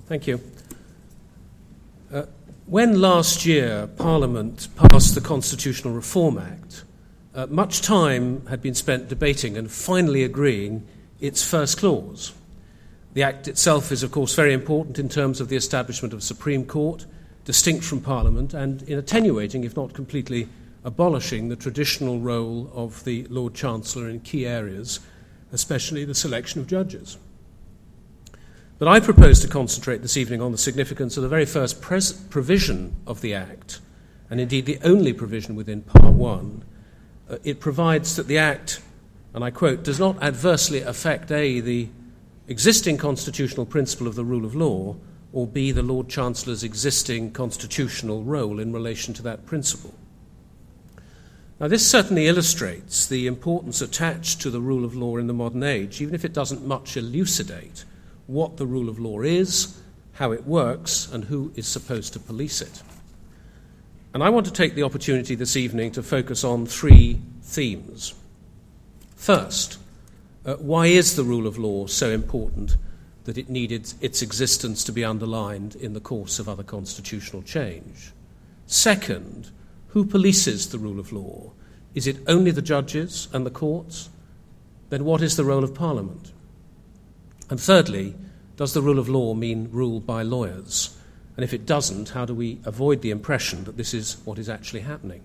Thank you. When last year Parliament passed the Constitutional Reform Act, much time had been spent debating and finally agreeing its first clause. The Act itself is, of course, very important in terms of the establishment of a Supreme Court, distinct from Parliament, and in attenuating, if not completely abolishing, the traditional role of the Lord Chancellor in key areas, especially the selection of judges. But I propose to concentrate this evening on the significance of the very first provision of the Act, and indeed the only provision within Part 1. It provides that the Act, and I quote, does not adversely affect A, the existing constitutional principle of the rule of law, or B, the Lord Chancellor's existing constitutional role in relation to that principle. Now, this certainly illustrates the importance attached to the rule of law in the modern age, even if it doesn't much elucidate what the rule of law is, how it works, and who is supposed to police it. And I want to take the opportunity this evening to focus on three themes. First, why is the rule of law so important that it needed its existence to be underlined in the course of other constitutional change? Second, who polices the rule of law? Is it only the judges and the courts? Then what is the role of Parliament? And thirdly, does the rule of law mean rule by lawyers? And if it doesn't, how do we avoid the impression that this is what is actually happening?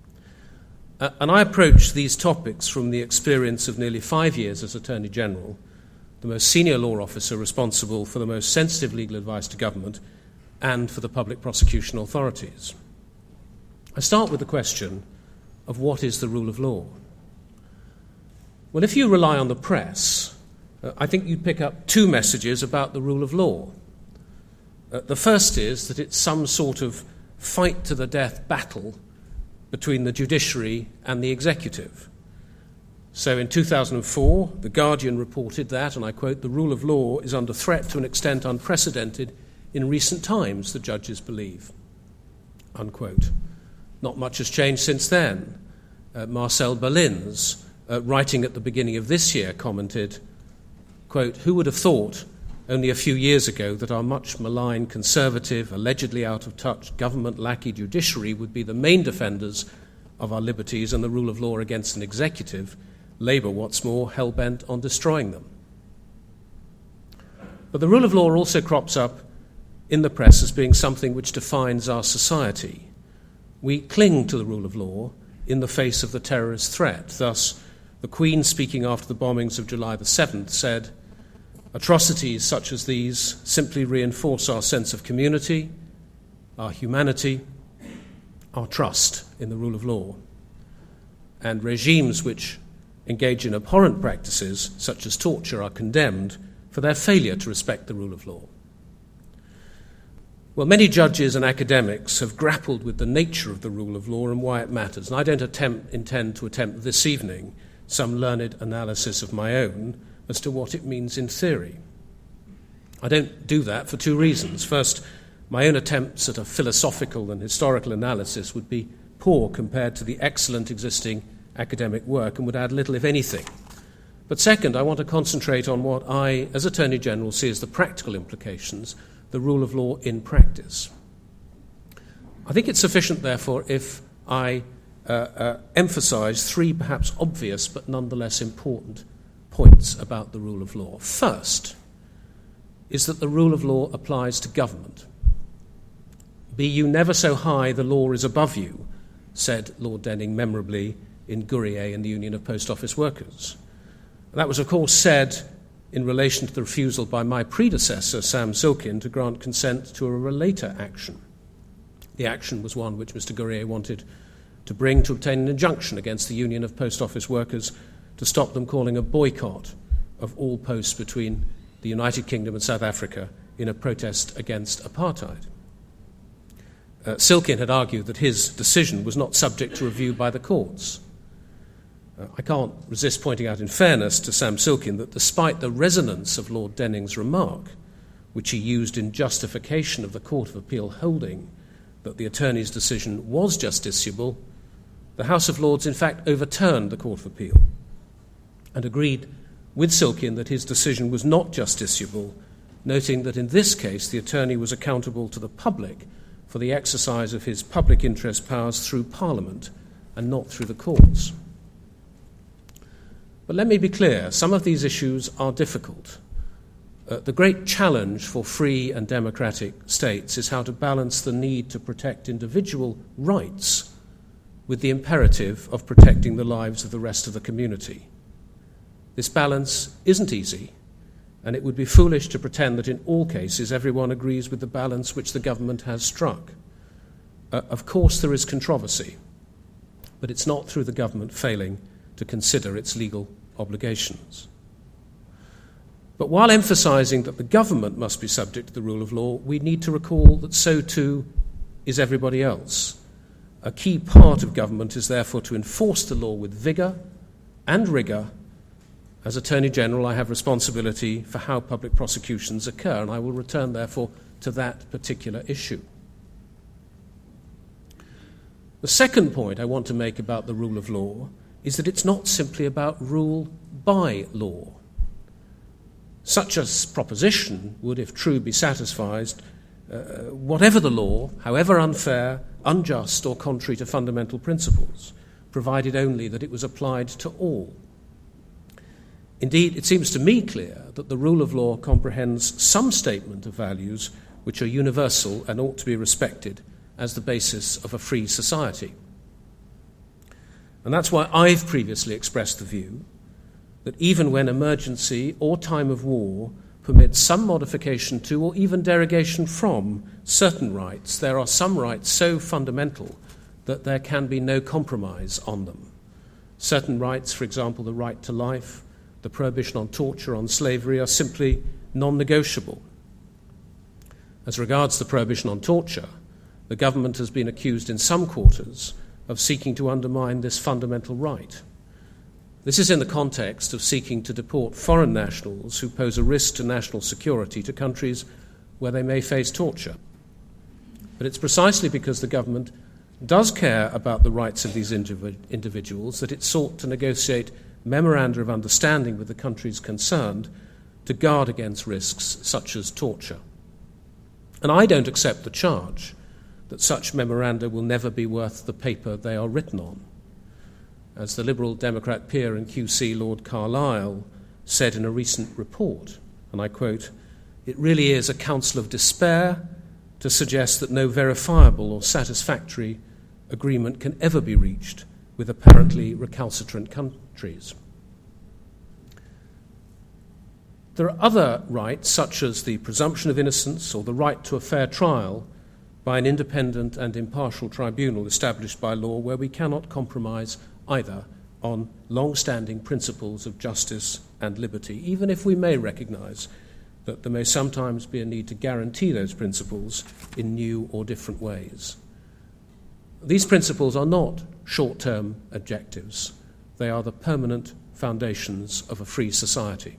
And I approach these topics from the experience of nearly 5 years as Attorney General, the most senior law officer responsible for the most sensitive legal advice to government and for the public prosecution authorities. I start with the question of what is the rule of law? Well, if you rely on the press, I think you'd pick up two messages about the rule of law. The first is that it's some sort of fight-to-the-death battle between the judiciary and the executive. So in 2004, The Guardian reported that, and I quote, "The rule of law is under threat to an extent unprecedented in recent times, the judges believe," unquote. Not much has changed since then. Marcel Berlins, writing at the beginning of this year, commented, quote, "Who would have thought only a few years ago that our much maligned, conservative, allegedly out-of-touch, government-lackey judiciary would be the main defenders of our liberties and the rule of law against an executive, Labour, what's more, hell-bent on destroying them." But the rule of law also crops up in the press as being something which defines our society. We cling to the rule of law in the face of the terrorist threat. Thus, the Queen, speaking after the bombings of July the 7th, said, "Atrocities such as these simply reinforce our sense of community, our humanity, our trust in the rule of law. And regimes which engage in abhorrent practices, such as torture, are condemned for their failure to respect the rule of law." Well, many judges and academics have grappled with the nature of the rule of law and why it matters, and I don't intend to attempt this evening some learned analysis of my own as to what it means in theory. I don't do that for two reasons. First, my own attempts at a philosophical and historical analysis would be poor compared to the excellent existing academic work and would add little, if anything. But second, I want to concentrate on what I, as Attorney General, see as the practical implications, the rule of law in practice. I think it's sufficient, therefore, if I emphasise three perhaps obvious but nonetheless important points about the rule of law. First is that the rule of law applies to government. "Be you never so high, the law is above you," said Lord Denning memorably in Gourier and the Union of Post Office Workers. That was, of course, said in relation to the refusal by my predecessor, Sam Silkin, to grant consent to a relator action. The action was one which Mr. Gourier wanted to bring to obtain an injunction against the Union of Post Office Workers to stop them calling a boycott of all posts between the United Kingdom and South Africa in a protest against apartheid. Silkin had argued that his decision was not subject to review by the courts. I can't resist pointing out in fairness to Sam Silkin that despite the resonance of Lord Denning's remark, which he used in justification of the Court of Appeal holding that the attorney's decision was justiciable, the House of Lords in fact overturned the Court of Appeal and agreed with Silkin that his decision was not justiciable noting that in this case the attorney was accountable to the public for the exercise of his public interest powers through Parliament and not through the courts. But let me be clear, some of these issues are difficult. The great challenge for free and democratic states is how to balance the need to protect individual rights with the imperative of protecting the lives of the rest of the community. This balance isn't easy, and it would be foolish to pretend that in all cases everyone agrees with the balance which the government has struck. Of course there is controversy, but it's not through the government failing to consider its legal obligations. But while emphasising that the government must be subject to the rule of law, we need to recall that so too is everybody else. A key part of government is therefore to enforce the law with vigour and rigour. As Attorney General, I have responsibility for how public prosecutions occur, and I will return, therefore, to that particular issue. The second point I want to make about the rule of law is that it's not simply about rule by law. Such a proposition would, if true, be satisfied whatever the law, however unfair, unjust, or contrary to fundamental principles, provided only that it was applied to all. Indeed, it seems to me clear that the rule of law comprehends some statement of values which are universal and ought to be respected as the basis of a free society. And that's why I've previously expressed the view that even when emergency or time of war permits some modification to or even derogation from certain rights, there are some rights so fundamental that there can be no compromise on them. Certain rights, for example, the right to life, the prohibition on torture, on slavery, are simply non-negotiable. As regards the prohibition on torture, the government has been accused in some quarters of seeking to undermine this fundamental right. This is in the context of seeking to deport foreign nationals who pose a risk to national security to countries where they may face torture. But it's precisely because the government does care about the rights of these individuals that it sought to negotiate memoranda of understanding with the countries concerned to guard against risks such as torture. And I don't accept the charge that such memoranda will never be worth the paper they are written on. As the Liberal Democrat peer and QC Lord Carlisle said in a recent report, and I quote, "It really is a counsel of despair to suggest that no verifiable or satisfactory agreement can ever be reached with apparently recalcitrant countries." There are other rights, such as the presumption of innocence or the right to a fair trial by an independent and impartial tribunal established by law, where we cannot compromise either on long-standing principles of justice and liberty, even if we may recognise that there may sometimes be a need to guarantee those principles in new or different ways. These principles are not short-term objectives. They are the permanent foundations of a free society.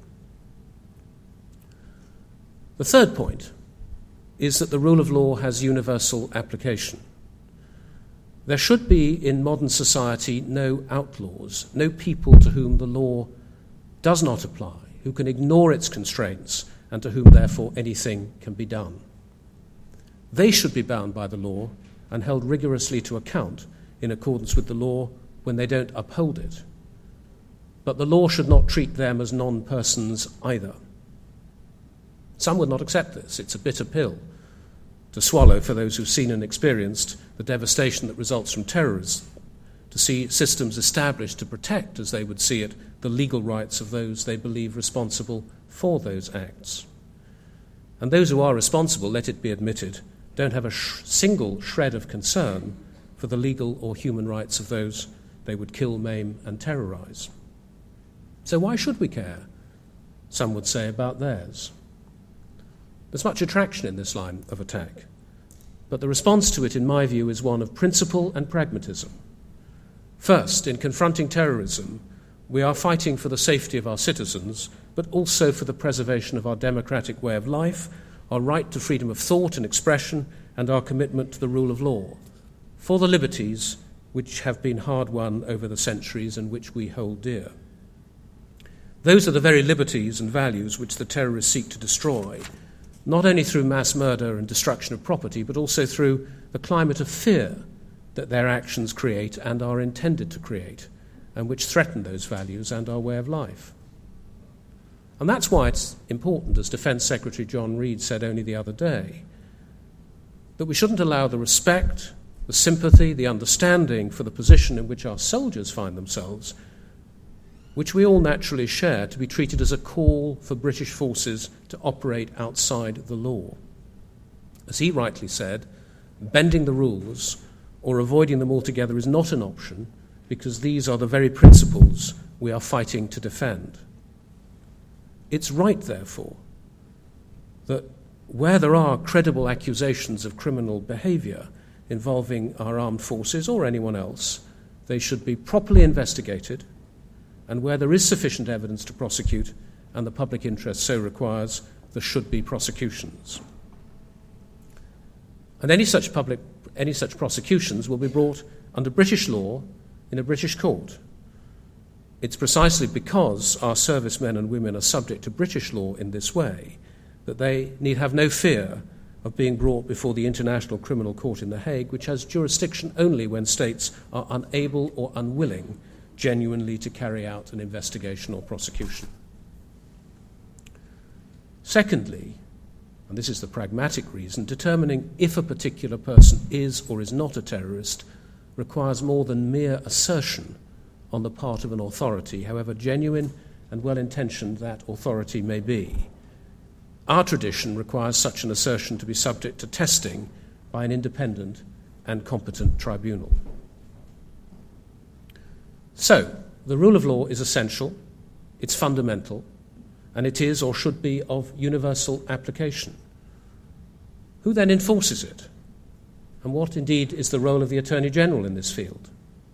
The third point is that the rule of law has universal application. There should be in modern society no outlaws, no people to whom the law does not apply, who can ignore its constraints and to whom therefore anything can be done. They should be bound by the law and held rigorously to account in accordance with the law when they don't uphold it. But the law should not treat them as non-persons either. Some would not accept this. It's a bitter pill to swallow for those who've seen and experienced the devastation that results from terrorism, to see systems established to protect, as they would see it, the legal rights of those they believe responsible for those acts. And those who are responsible, let it be admitted, don't have a single shred of concern for the legal or human rights of those they would kill, maim, and terrorise. So why should we care, some would say, about theirs? There's much attraction in this line of attack, but the response to it, in my view, is one of principle and pragmatism. First, in confronting terrorism, we are fighting for the safety of our citizens, but also for the preservation of our democratic way of life, our right to freedom of thought and expression, and our commitment to the rule of law, for the liberties which have been hard won over the centuries and which we hold dear. Those are the very liberties and values which the terrorists seek to destroy, not only through mass murder and destruction of property, but also through the climate of fear that their actions create and are intended to create, and which threaten those values and our way of life. And that's why it's important, as Defence Secretary John Reid said only the other day, that we shouldn't allow the respect, the sympathy, the understanding for the position in which our soldiers find themselves, which we all naturally share, to be treated as a call for British forces to operate outside the law. As he rightly said, bending the rules or avoiding them altogether is not an option, because these are the very principles we are fighting to defend. It's right, therefore, that where there are credible accusations of criminal behaviour involving our armed forces or anyone else, they should be properly investigated, and where there is sufficient evidence to prosecute and the public interest so requires, there should be prosecutions. And any such prosecutions will be brought under British law in a British court. It's precisely because our servicemen and women are subject to British law in this way that they need have no fear of being brought before the International Criminal Court in The Hague, which has jurisdiction only when states are unable or unwilling genuinely to carry out an investigation or prosecution. Secondly, and this is the pragmatic reason, determining if a particular person is or is not a terrorist requires more than mere assertion on the part of an authority, however genuine and well-intentioned that authority may be. Our tradition requires such an assertion to be subject to testing by an independent and competent tribunal. So, the rule of law is essential, it's fundamental, and it is or should be of universal application. Who then enforces it? And what, indeed, is the role of the Attorney General in this field?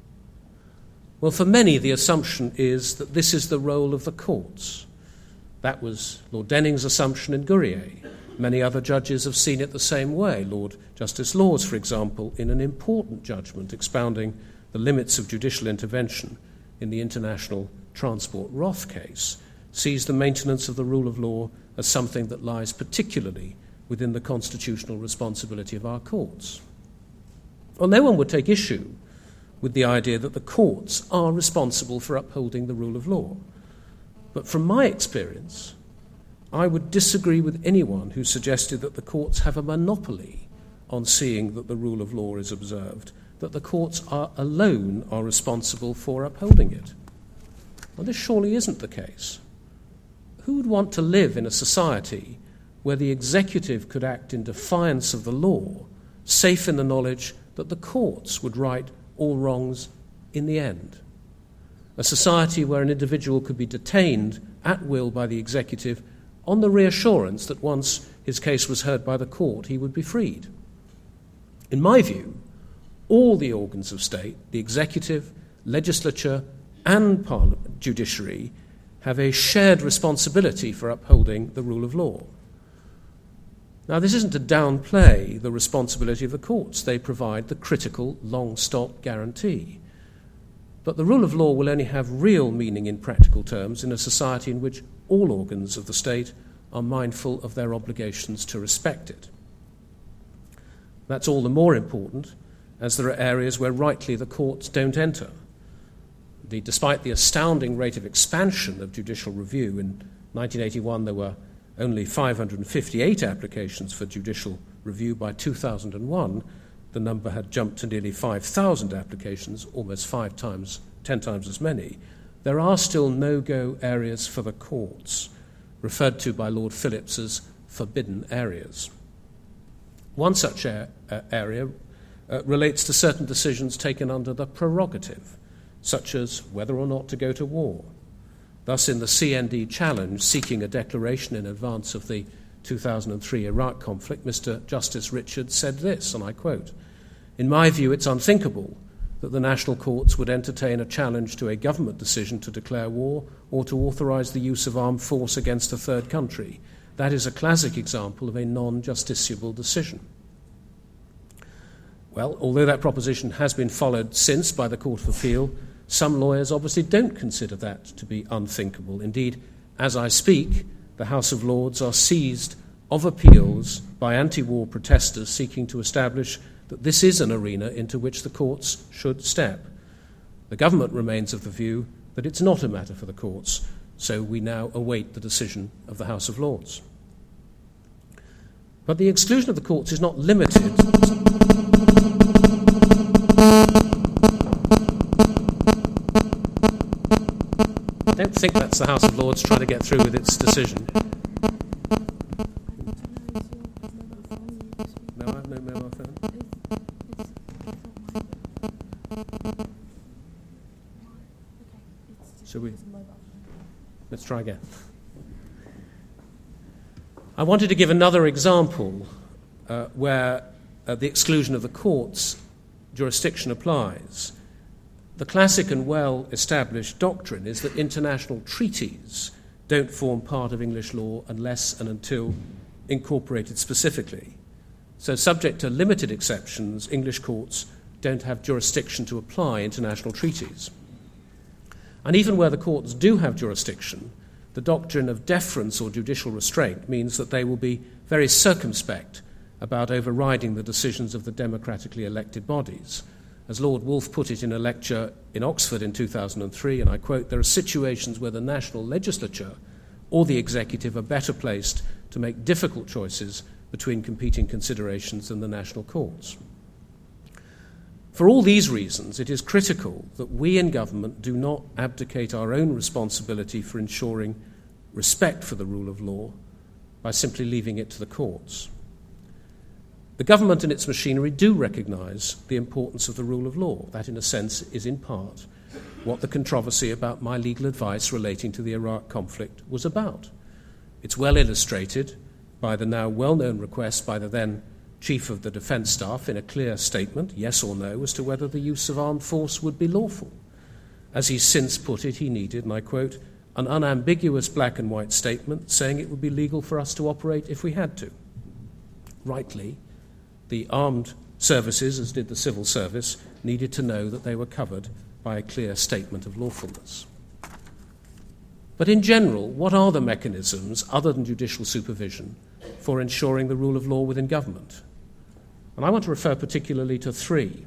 Well, for many, the assumption is that this is the role of the courts. That was Lord Denning's assumption in Gurrier. Many other judges have seen it the same way. Lord Justice Laws, for example, in an important judgment expounding the limits of judicial intervention in the International Transport Roth case, sees the maintenance of the rule of law as something that lies particularly within the constitutional responsibility of our courts. Well, no one would take issue with the idea that the courts are responsible for upholding the rule of law. But from my experience, I would disagree with anyone who suggested that the courts have a monopoly on seeing that the rule of law is observed, that the courts alone are responsible for upholding it. Well, this surely isn't the case. Who would want to live in a society where the executive could act in defiance of the law, safe in the knowledge that the courts would right all wrongs in the end? A society where an individual could be detained at will by the executive on the reassurance that once his case was heard by the court, he would be freed. In my view, all the organs of state, the executive, legislature, and judiciary, have a shared responsibility for upholding the rule of law. Now, this isn't to downplay the responsibility of the courts. They provide the critical long-stop guarantee. But the rule of law will only have real meaning in practical terms in a society in which all organs of the state are mindful of their obligations to respect it. That's all the more important as there are areas where rightly the courts don't enter. Despite the astounding rate of expansion of judicial review, in 1981 there were only 558 applications for judicial review. By 2001, the number had jumped to nearly 5,000 applications, almost 10 times as many. There are still no-go areas for the courts, referred to by Lord Phillips as forbidden areas. One such area relates to certain decisions taken under the prerogative, such as whether or not to go to war. Thus, in the CND challenge seeking a declaration in advance of the 2003 Iraq conflict, Mr. Justice Richard said this, and I quote, "In my view, it's unthinkable that the national courts would entertain a challenge to a government decision to declare war or to authorise the use of armed force against a third country. That is a classic example of a non-justiciable decision." Well, although that proposition has been followed since by the Court of Appeal, some lawyers obviously don't consider that to be unthinkable. Indeed, as I speak, the House of Lords are seized of appeals by anti-war protesters seeking to establish that this is an arena into which the courts should step. The government remains of the view that it's not a matter for the courts, so we now await the decision of the House of Lords. But the exclusion of the courts is not limited. I don't think that's the House of Lords trying to get through with its decision. No, I have no mobile phone. Let's try again. I wanted to give another example where the exclusion of the courts jurisdiction applies. The classic and well-established doctrine is that international treaties don't form part of English law unless and until incorporated specifically. So, subject to limited exceptions, English courts don't have jurisdiction to apply international treaties. And even where the courts do have jurisdiction, the doctrine of deference or judicial restraint means that they will be very circumspect about overriding the decisions of the democratically elected bodies. As Lord Wolfe put it in a lecture in Oxford in 2003, and I quote, "There are situations where the national legislature or the executive are better placed to make difficult choices between competing considerations than the national courts." For all these reasons, it is critical that we in government do not abdicate our own responsibility for ensuring respect for the rule of law by simply leaving it to the courts. The government and its machinery do recognise the importance of the rule of law. That, in a sense, is in part what the controversy about my legal advice relating to the Iraq conflict was about. It's well illustrated by the now well-known request by the then Chief of the Defence Staff in a clear statement, yes or no, as to whether the use of armed force would be lawful. As he's since put it, he needed, and I quote, "an unambiguous black and white statement saying it would be legal for us to operate if we had to." Rightly, the armed services, as did the civil service, needed to know that they were covered by a clear statement of lawfulness. But in general, what are the mechanisms, other than judicial supervision, for ensuring the rule of law within government? And I want to refer particularly to three.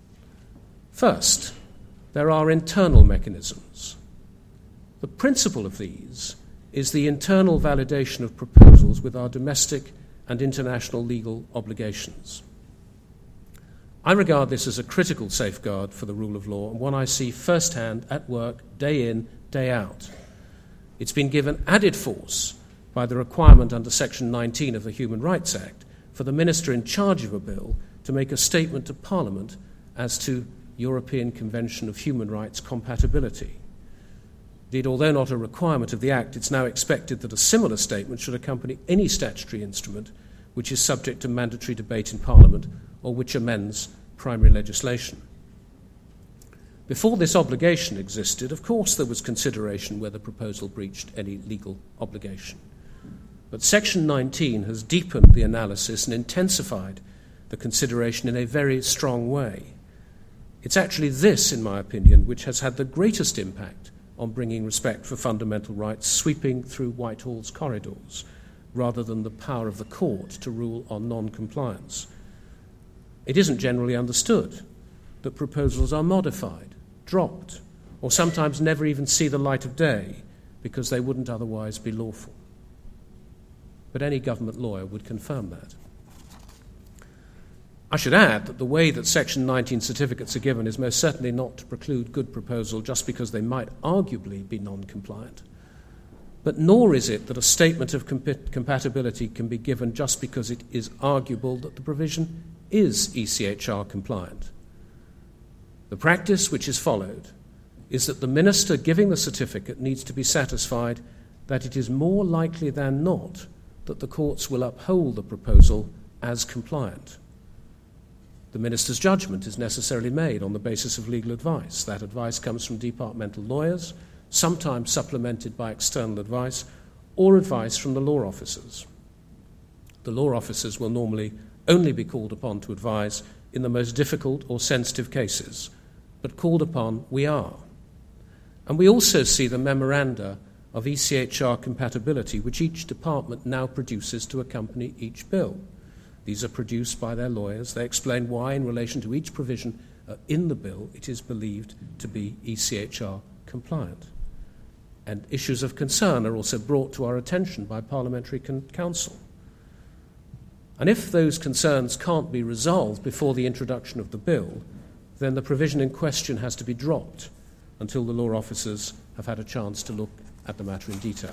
First, there are internal mechanisms. The principal of these is the internal validation of proposals with our domestic and international legal obligations. I regard this as a critical safeguard for the rule of law and one I see firsthand at work day in, day out. It's been given added force by the requirement under Section 19 of the Human Rights Act for the minister in charge of a bill to make a statement to Parliament as to European Convention of Human Rights compatibility. Indeed, although not a requirement of the Act, it's now expected that a similar statement should accompany any statutory instrument which is subject to mandatory debate in Parliament or which amends primary legislation. Before this obligation existed, of course there was consideration whether the proposal breached any legal obligation. But Section 19 has deepened the analysis and intensified the consideration in a very strong way. It's actually this, in my opinion, which has had the greatest impact on bringing respect for fundamental rights sweeping through Whitehall's corridors, rather than the power of the court to rule on non-compliance. It isn't generally understood that proposals are modified, dropped, or sometimes never even see the light of day because they wouldn't otherwise be lawful. But any government lawyer would confirm that. I should add that the way that Section 19 certificates are given is most certainly not to preclude good proposal just because they might arguably be non-compliant. But nor is it that a statement of compatibility can be given just because it is arguable that the provision is ECHR compliant. The practice which is followed is that the minister giving the certificate needs to be satisfied that it is more likely than not that the courts will uphold the proposal as compliant. The minister's judgment is necessarily made on the basis of legal advice. That advice comes from departmental lawyers, sometimes supplemented by external advice, or advice from the law officers. The law officers will normally only be called upon to advise in the most difficult or sensitive cases, but called upon we are. And we also see the memoranda of ECHR compatibility, which each department now produces to accompany each bill. These are produced by their lawyers. They explain why, in relation to each provision in the bill, it is believed to be ECHR compliant. And issues of concern are also brought to our attention by Parliamentary Counsel. And if those concerns can't be resolved before the introduction of the bill, then the provision in question has to be dropped until the law officers have had a chance to look at the matter in detail.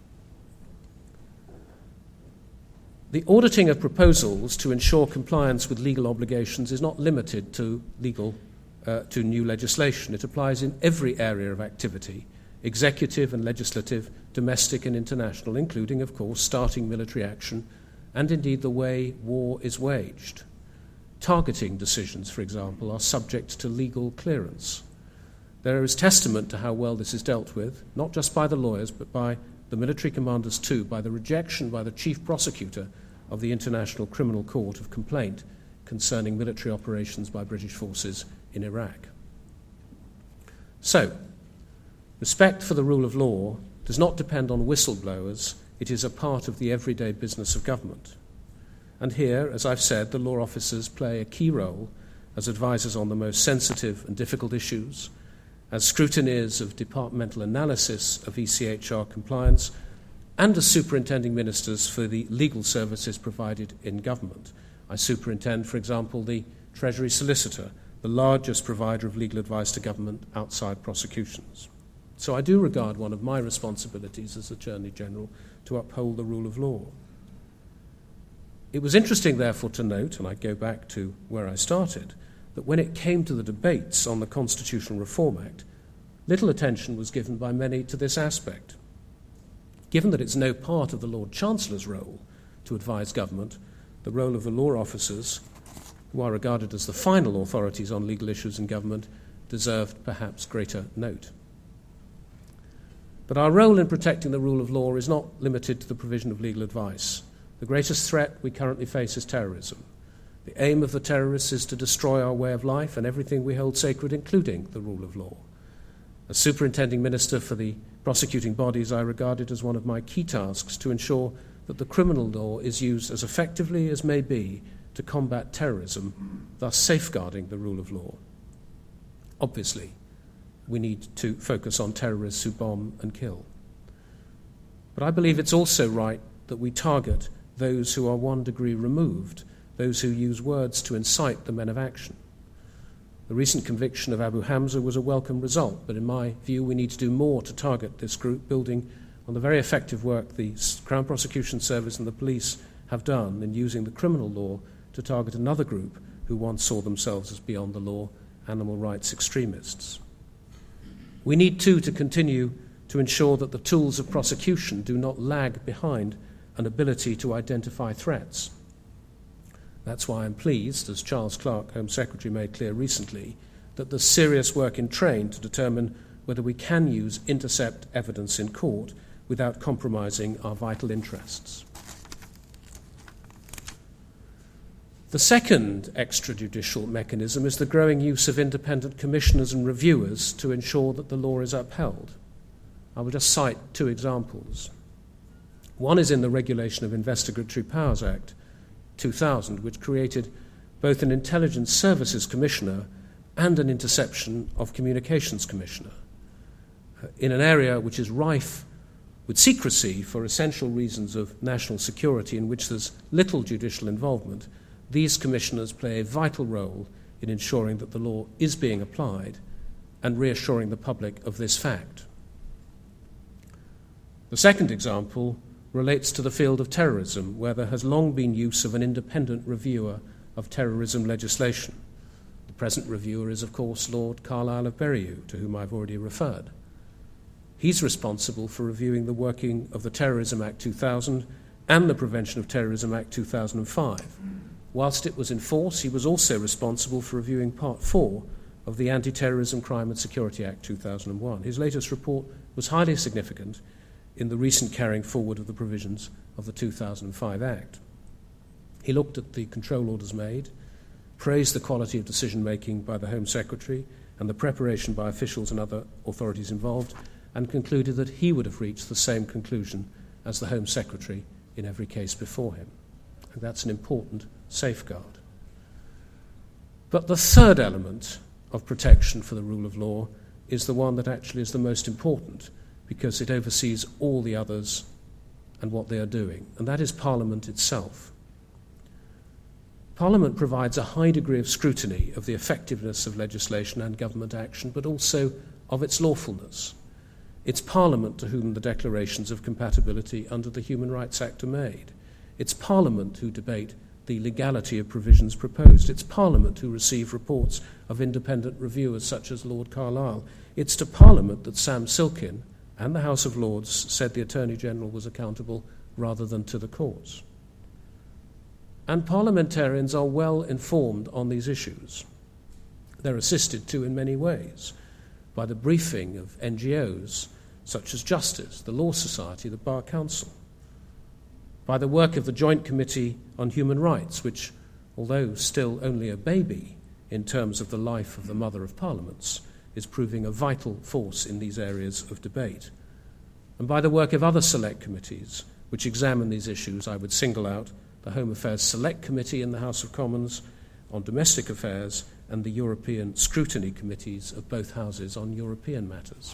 The auditing of proposals to ensure compliance with legal obligations is not limited to new legislation. It applies in every area of activity, executive and legislative, domestic and international, including, of course, starting military action and indeed the way war is waged. Targeting decisions, for example, are subject to legal clearance. There is testament to how well this is dealt with, not just by the lawyers, but by the military commanders too, by the rejection by the chief prosecutor of the International Criminal Court of complaint concerning military operations by British forces in Iraq. So, respect for the rule of law does not depend on whistleblowers. It is a part of the everyday business of government. And here, as I've said, the law officers play a key role as advisors on the most sensitive and difficult issues, as scrutineers of departmental analysis of ECHR compliance, and as superintending ministers for the legal services provided in government. I superintend, for example, the Treasury Solicitor, the largest provider of legal advice to government outside prosecutions. So I do regard one of my responsibilities as Attorney General to uphold the rule of law. It was interesting, therefore, to note, and I go back to where I started, that when it came to the debates on the Constitutional Reform Act, little attention was given by many to this aspect. Given that it's no part of the Lord Chancellor's role to advise government, the role of the law officers, who are regarded as the final authorities on legal issues in government, deserved perhaps greater note. But our role in protecting the rule of law is not limited to the provision of legal advice. The greatest threat we currently face is terrorism. The aim of the terrorists is to destroy our way of life and everything we hold sacred, including the rule of law. As superintending minister for the prosecuting bodies, I regard it as one of my key tasks to ensure that the criminal law is used as effectively as may be to combat terrorism, thus safeguarding the rule of law. Obviously, we need to focus on terrorists who bomb and kill. But I believe it's also right that we target those who are 1 degree removed, those who use words to incite the men of action. The recent conviction of Abu Hamza was a welcome result, but in my view we need to do more to target this group, building on the very effective work the Crown Prosecution Service and the police have done in using the criminal law to target another group who once saw themselves as beyond the law, animal rights extremists. We need too to continue to ensure that the tools of prosecution do not lag behind an ability to identify threats. That's why I'm pleased, as Charles Clarke, Home Secretary, made clear recently, that there's serious work in train to determine whether we can use intercept evidence in court without compromising our vital interests. The second extrajudicial mechanism is the growing use of independent commissioners and reviewers to ensure that the law is upheld. I will just cite 2 examples. One is in the Regulation of Investigatory Powers Act 2000, which created both an Intelligence Services Commissioner and an Interception of Communications Commissioner. In an area which is rife with secrecy for essential reasons of national security, in which there's little judicial involvement, these commissioners play a vital role in ensuring that the law is being applied and reassuring the public of this fact. The second example relates to the field of terrorism, where there has long been use of an independent reviewer of terrorism legislation. The present reviewer is, of course, Lord Carlisle of Berriew, to whom I've already referred. He's responsible for reviewing the working of the Terrorism Act 2000 and the Prevention of Terrorism Act 2005. Whilst it was in force, he was also responsible for reviewing Part 4 of the Anti-Terrorism, Crime and Security Act 2001. His latest report was highly significant in the recent carrying forward of the provisions of the 2005 Act. He looked at the control orders made, praised the quality of decision-making by the Home Secretary and the preparation by officials and other authorities involved, and concluded that he would have reached the same conclusion as the Home Secretary in every case before him. And that's an important safeguard. But the third element of protection for the rule of law is the one that actually is the most important, because it oversees all the others and what they are doing, and that is Parliament itself. Parliament provides a high degree of scrutiny of the effectiveness of legislation and government action, but also of its lawfulness. It's Parliament to whom the declarations of compatibility under the Human Rights Act are made. It's Parliament who debate the legality of provisions proposed. It's Parliament who receive reports of independent reviewers such as Lord Carlisle. It's to Parliament that Sam Silkin and the House of Lords said the Attorney-General was accountable rather than to the courts. And parliamentarians are well informed on these issues. They're assisted too in many ways by the briefing of NGOs such as Justice, the Law Society, the Bar Council, by the work of the Joint Committee on Human Rights, which, although still only a baby in terms of the life of the Mother of Parliaments, is proving a vital force in these areas of debate, and by the work of other select committees which examine these issues. I would single out the Home Affairs Select Committee in the House of Commons on domestic affairs and the European Scrutiny Committees of both houses on European matters.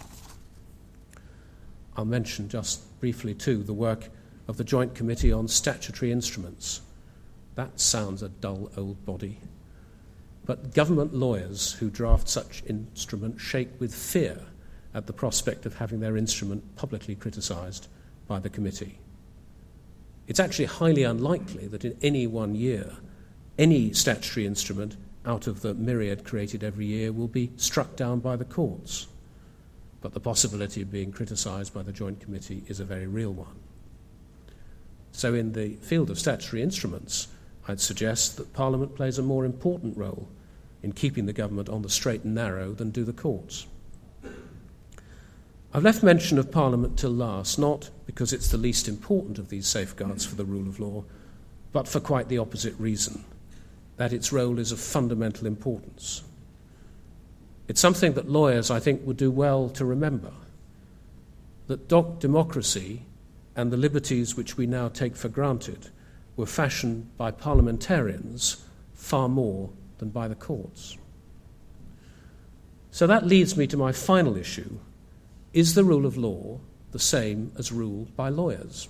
I'll mention just briefly too the work of the Joint Committee on Statutory Instruments. That sounds a dull old body. But government lawyers who draft such instruments shake with fear at the prospect of having their instrument publicly criticised by the committee. It's actually highly unlikely that in any one year, any statutory instrument out of the myriad created every year will be struck down by the courts. But the possibility of being criticised by the Joint Committee is a very real one. So in the field of statutory instruments, I'd suggest that Parliament plays a more important role in keeping the government on the straight and narrow than do the courts. I've left mention of Parliament till last, not because it's the least important of these safeguards for the rule of law, but for quite the opposite reason, that its role is of fundamental importance. It's something that lawyers, I think, would do well to remember, that democracy and the liberties which we now take for granted were fashioned by parliamentarians far more than by the courts. So that leads me to my final issue. Is the rule of law the same as rule by lawyers?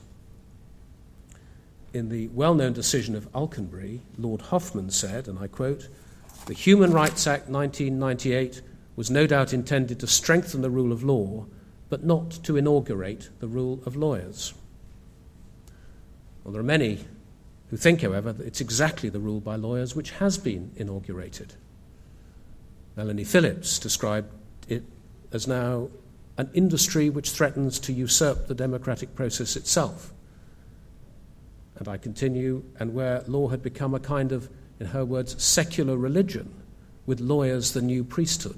In the well-known decision of Alconbury, Lord Hoffman said, and I quote, "The Human Rights Act 1998 was no doubt intended to strengthen the rule of law, but not to inaugurate the rule of lawyers." Well, there are many who think, however, that it's exactly the rule by lawyers which has been inaugurated. Melanie Phillips described it as now an industry which threatens to usurp the democratic process itself. And I continue, and where law had become a kind of, in her words, secular religion, with lawyers the new priesthood.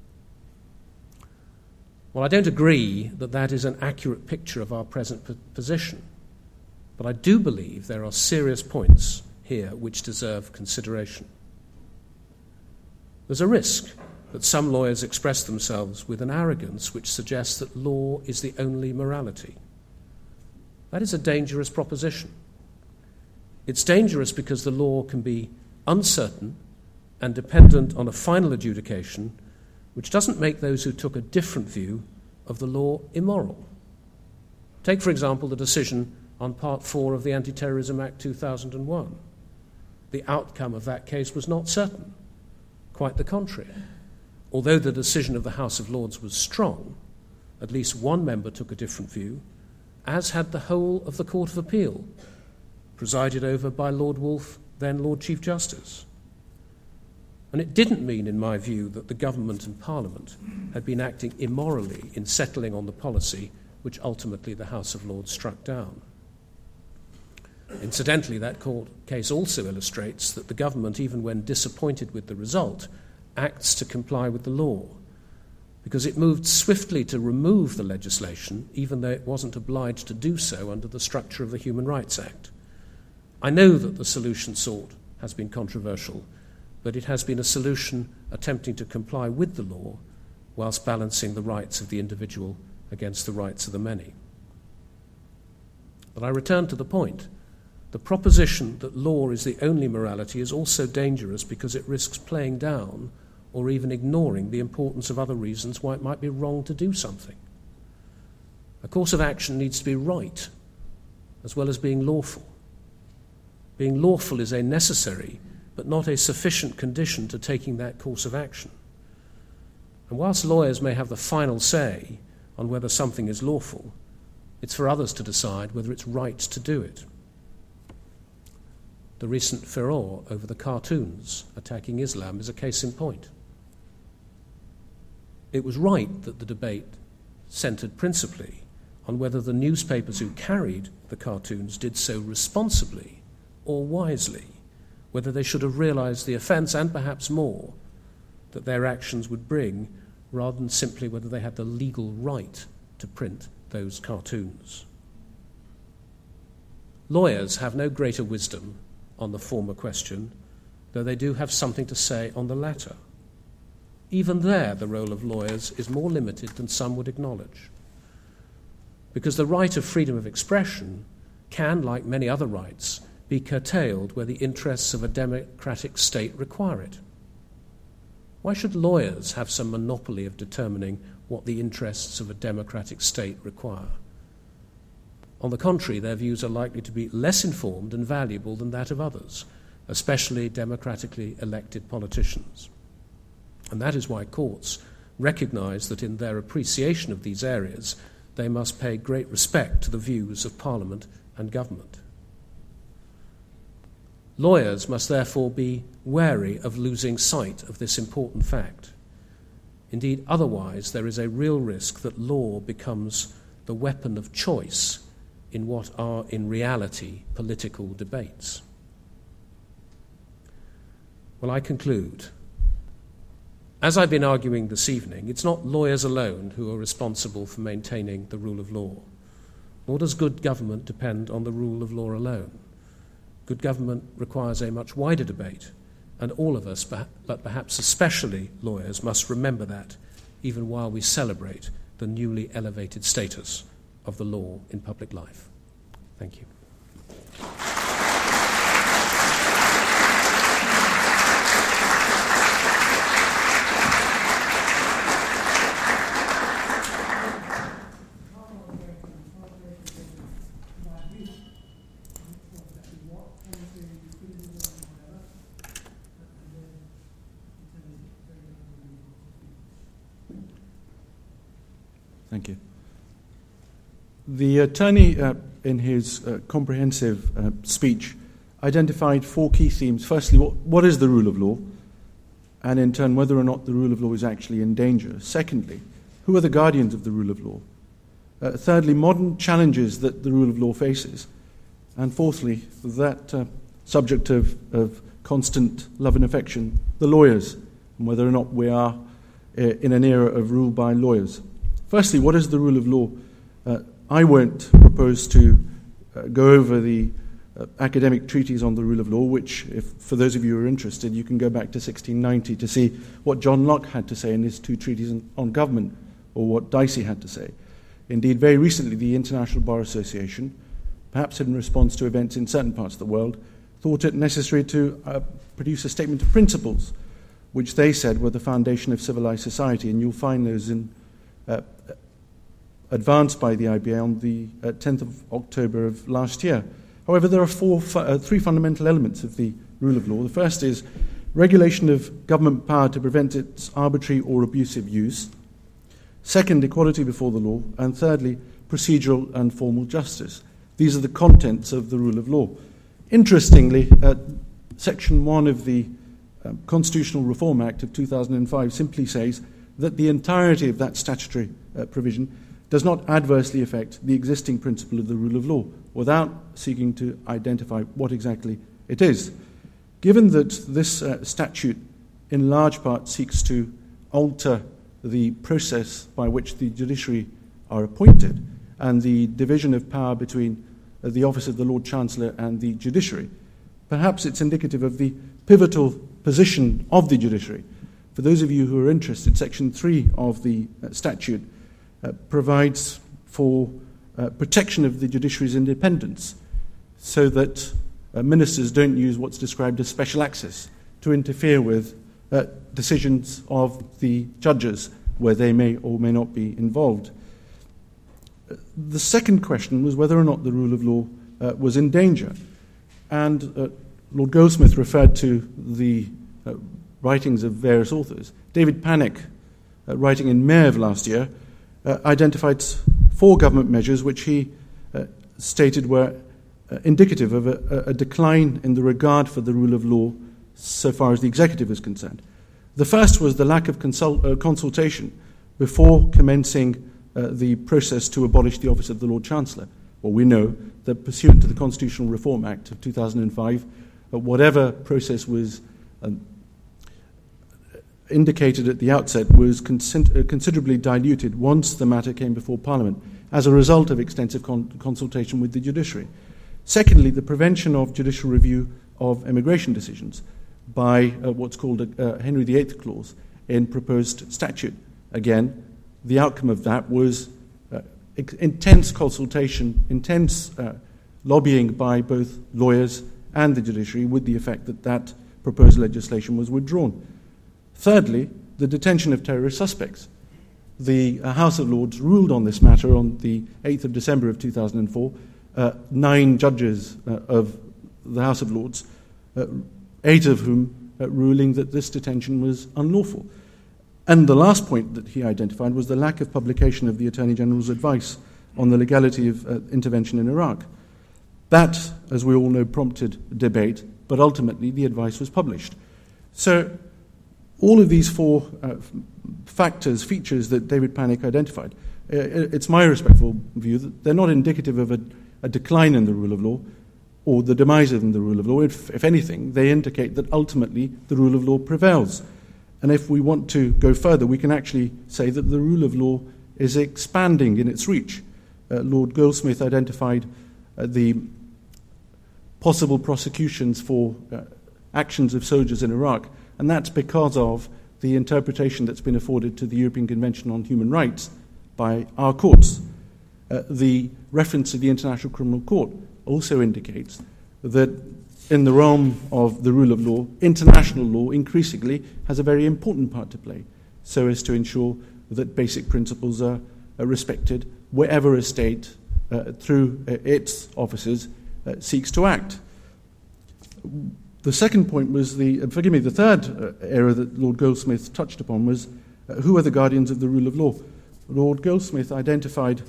Well, I don't agree that that is an accurate picture of our present position, but I do believe there are serious points here which deserve consideration. There's a risk that some lawyers express themselves with an arrogance which suggests that law is the only morality. That is a dangerous proposition. It's dangerous because the law can be uncertain and dependent on a final adjudication which doesn't make those who took a different view of the law immoral. Take, for example, the decision on Part 4 of the Anti-Terrorism Act 2001. The outcome of that case was not certain. Quite the contrary. Although the decision of the House of Lords was strong, at least one member took a different view, as had the whole of the Court of Appeal, presided over by Lord Wolfe, then Lord Chief Justice. And it didn't mean, in my view, that the government and Parliament had been acting immorally in settling on the policy which ultimately the House of Lords struck down. Incidentally, that court case also illustrates that the government, even when disappointed with the result, acts to comply with the law, because it moved swiftly to remove the legislation, even though it wasn't obliged to do so under the structure of the Human Rights Act. I know that the solution sought has been controversial, but it has been a solution attempting to comply with the law whilst balancing the rights of the individual against the rights of the many. But I return to the point. The proposition that law is the only morality is also dangerous because it risks playing down or even ignoring the importance of other reasons why it might be wrong to do something. A course of action needs to be right as well as being lawful. Being lawful is a necessary but not a sufficient condition to taking that course of action. And whilst lawyers may have the final say on whether something is lawful, it's for others to decide whether it's right to do it. The recent furore over the cartoons attacking Islam is a case in point. It was right that the debate centred principally on whether the newspapers who carried the cartoons did so responsibly or wisely, whether they should have realised the offence and perhaps more that their actions would bring, rather than simply whether they had the legal right to print those cartoons. Lawyers have no greater wisdom on the former question, though they do have something to say on the latter. Even there, the role of lawyers is more limited than some would acknowledge, because the right of freedom of expression can, like many other rights, be curtailed where the interests of a democratic state require it. Why should lawyers have some monopoly of determining what the interests of a democratic state require? On the contrary, their views are likely to be less informed and valuable than that of others, especially democratically elected politicians. And that is why courts recognise that in their appreciation of these areas, they must pay great respect to the views of Parliament and government. Lawyers must therefore be wary of losing sight of this important fact. Indeed, otherwise there is a real risk that law becomes the weapon of choice in what are in reality political debates. Well, I conclude. As I've been arguing this evening, it's not lawyers alone who are responsible for maintaining the rule of law, nor does good government depend on the rule of law alone. Good government requires a much wider debate, and all of us, but perhaps especially lawyers, must remember that even while we celebrate the newly elevated status of the law in public life. Thank you. Thank you. The attorney, in his comprehensive speech, identified four key themes. Firstly, what is the rule of law? And in turn, whether or not the rule of law is actually in danger. Secondly, who are the guardians of the rule of law? Thirdly, modern challenges that the rule of law faces. And fourthly, that subject of constant love and affection, the lawyers, and whether or not we are in an era of rule by lawyers. Firstly, what is the rule of law? I won't propose to go over the academic treatise on the rule of law, which, for those of you who are interested, you can go back to 1690 to see what John Locke had to say in his two treatises on government, or what Dicey had to say. Indeed, very recently, the International Bar Association, perhaps in response to events in certain parts of the world, thought it necessary to produce a statement of principles, which they said were the foundation of civilized society, and you'll find those in advanced by the IBA on the 10th of October of last year. However, there are three fundamental elements of the rule of law. The first is regulation of government power to prevent its arbitrary or abusive use. Second, equality before the law. And thirdly, procedural and formal justice. These are the contents of the rule of law. Interestingly, Section 1 of the Constitutional Reform Act of 2005 simply says that the entirety of that statutory provision does not adversely affect the existing principle of the rule of law, without seeking to identify what exactly it is. Given that this statute in large part seeks to alter the process by which the judiciary are appointed and the division of power between the office of the Lord Chancellor and the judiciary, perhaps it's indicative of the pivotal position of the judiciary. For those of you who are interested, Section 3 of the statute provides for protection of the judiciary's independence, so that ministers don't use what's described as special access to interfere with decisions of the judges where they may or may not be involved. The second question was whether or not the rule of law was in danger. And Lord Goldsmith referred to the writings of various authors. David Pannick, writing in May of last year, identified 4 government measures which he stated were indicative of a decline in the regard for the rule of law so far as the executive is concerned. The first was the lack of consultation before commencing the process to abolish the office of the Lord Chancellor. Well, we know that pursuant to the Constitutional Reform Act of 2005, whatever process was indicated at the outset was considerably diluted once the matter came before Parliament as a result of extensive consultation with the judiciary. Secondly, the prevention of judicial review of immigration decisions by what's called a Henry VIII clause in proposed statute. Again, the outcome of that was intense consultation, intense lobbying by both lawyers and the judiciary, with the effect that that proposed legislation was withdrawn. Thirdly, the detention of terrorist suspects. The House of Lords ruled on this matter on the 8th of December of 2004. 9 judges of the House of Lords, 8 of whom ruling that this detention was unlawful. And the last point that he identified was the lack of publication of the Attorney General's advice on the legality of intervention in Iraq. That, as we all know, prompted debate, but ultimately the advice was published. So all of these 4 features that David Pannick identified, it's my respectful view that they're not indicative of a decline in the rule of law or the demise of the rule of law. If anything, they indicate that ultimately the rule of law prevails. And if we want to go further, we can actually say that the rule of law is expanding in its reach. Lord Goldsmith identified the possible prosecutions for actions of soldiers in Iraq, and that's because of the interpretation that's been afforded to the European Convention on Human Rights by our courts. The reference to the International Criminal Court also indicates that in the realm of the rule of law, international law increasingly has a very important part to play, so as to ensure that basic principles are respected wherever a state, through its officers, seeks to act. The second point was the third area that Lord Goldsmith touched upon was who are the guardians of the rule of law. Lord Goldsmith identified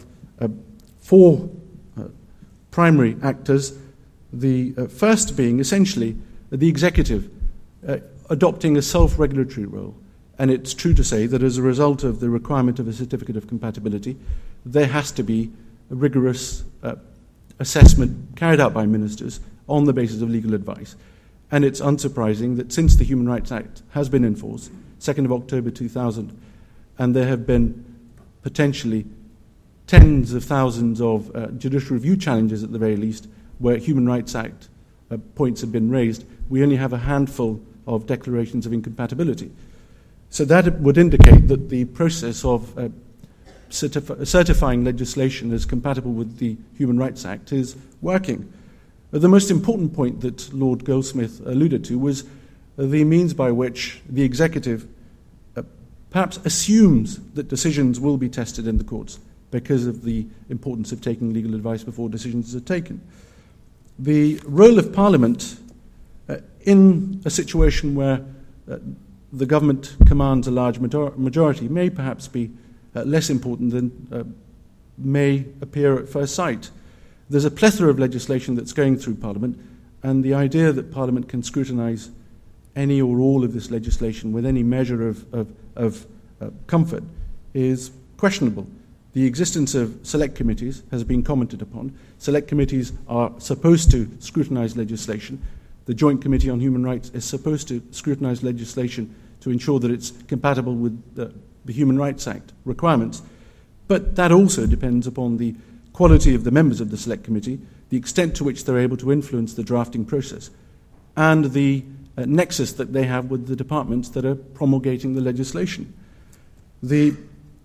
4 primary actors, the first being essentially the executive adopting a self-regulatory role. And it's true to say that as a result of the requirement of a certificate of compatibility, there has to be a rigorous assessment carried out by ministers on the basis of legal advice. And it's unsurprising that since the Human Rights Act has been enforced, 2nd of October 2000, and there have been potentially tens of thousands of judicial review challenges at the very least, where Human Rights Act points have been raised, we only have a handful of declarations of incompatibility. So that would indicate that the process of certifying legislation as compatible with the Human Rights Act is working. The most important point that Lord Goldsmith alluded to was the means by which the executive perhaps assumes that decisions will be tested in the courts because of the importance of taking legal advice before decisions are taken. The role of Parliament in a situation where the government commands a large majority may perhaps be less important than may appear at first sight. There's a plethora of legislation that's going through Parliament, and the idea that Parliament can scrutinise any or all of this legislation with any measure of comfort is questionable. The existence of select committees has been commented upon. Select committees are supposed to scrutinise legislation. The Joint Committee on Human Rights is supposed to scrutinise legislation to ensure that it's compatible with the Human Rights Act requirements. But that also depends upon the quality of the members of the Select Committee, the extent to which they're able to influence the drafting process, and the nexus that they have with the departments that are promulgating the legislation. The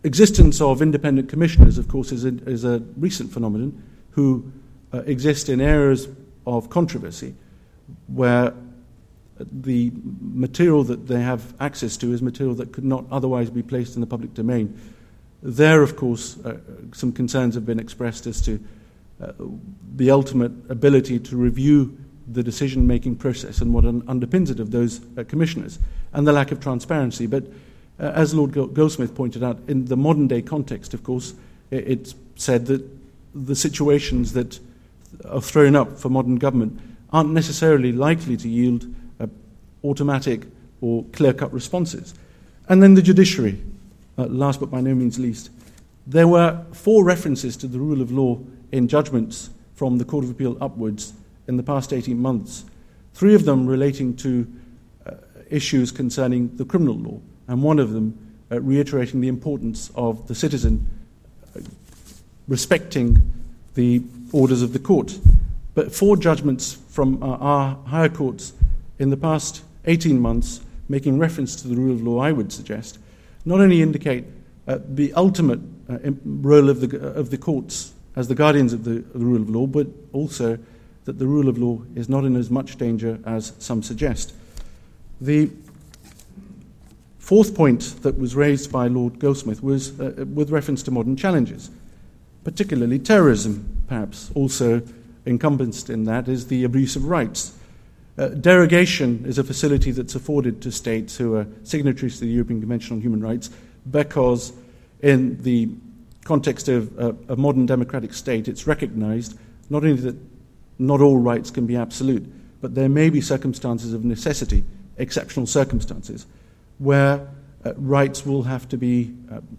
existence of independent commissioners, of course, is a recent phenomenon who exist in areas of controversy where the material that they have access to is material that could not otherwise be placed in the public domain. There, of course, some concerns have been expressed as to the ultimate ability to review the decision-making process and what underpins it of those commissioners, and the lack of transparency. But as Lord Goldsmith pointed out, in the modern-day context, of course, it's said that the situations that are thrown up for modern government aren't necessarily likely to yield automatic or clear-cut responses. And then the judiciary, last but by no means least. There were 4 references to the rule of law in judgments from the Court of Appeal upwards in the past 18 months, 3 of them relating to issues concerning the criminal law, and one of them reiterating the importance of the citizen respecting the orders of the court. But 4 judgments from our higher courts in the past 18 months, making reference to the rule of law, I would suggest, not only indicate the ultimate role of the courts as the guardians of the rule of law, but also that the rule of law is not in as much danger as some suggest. The 4th point that was raised by Lord Goldsmith was with reference to modern challenges, particularly terrorism, perhaps also encompassed in that is the abuse of rights. Derogation is a facility that's afforded to states who are signatories to the European Convention on Human Rights because in the context of a modern democratic state, it's recognized not only that not all rights can be absolute, but there may be circumstances of necessity, exceptional circumstances, where rights will have to be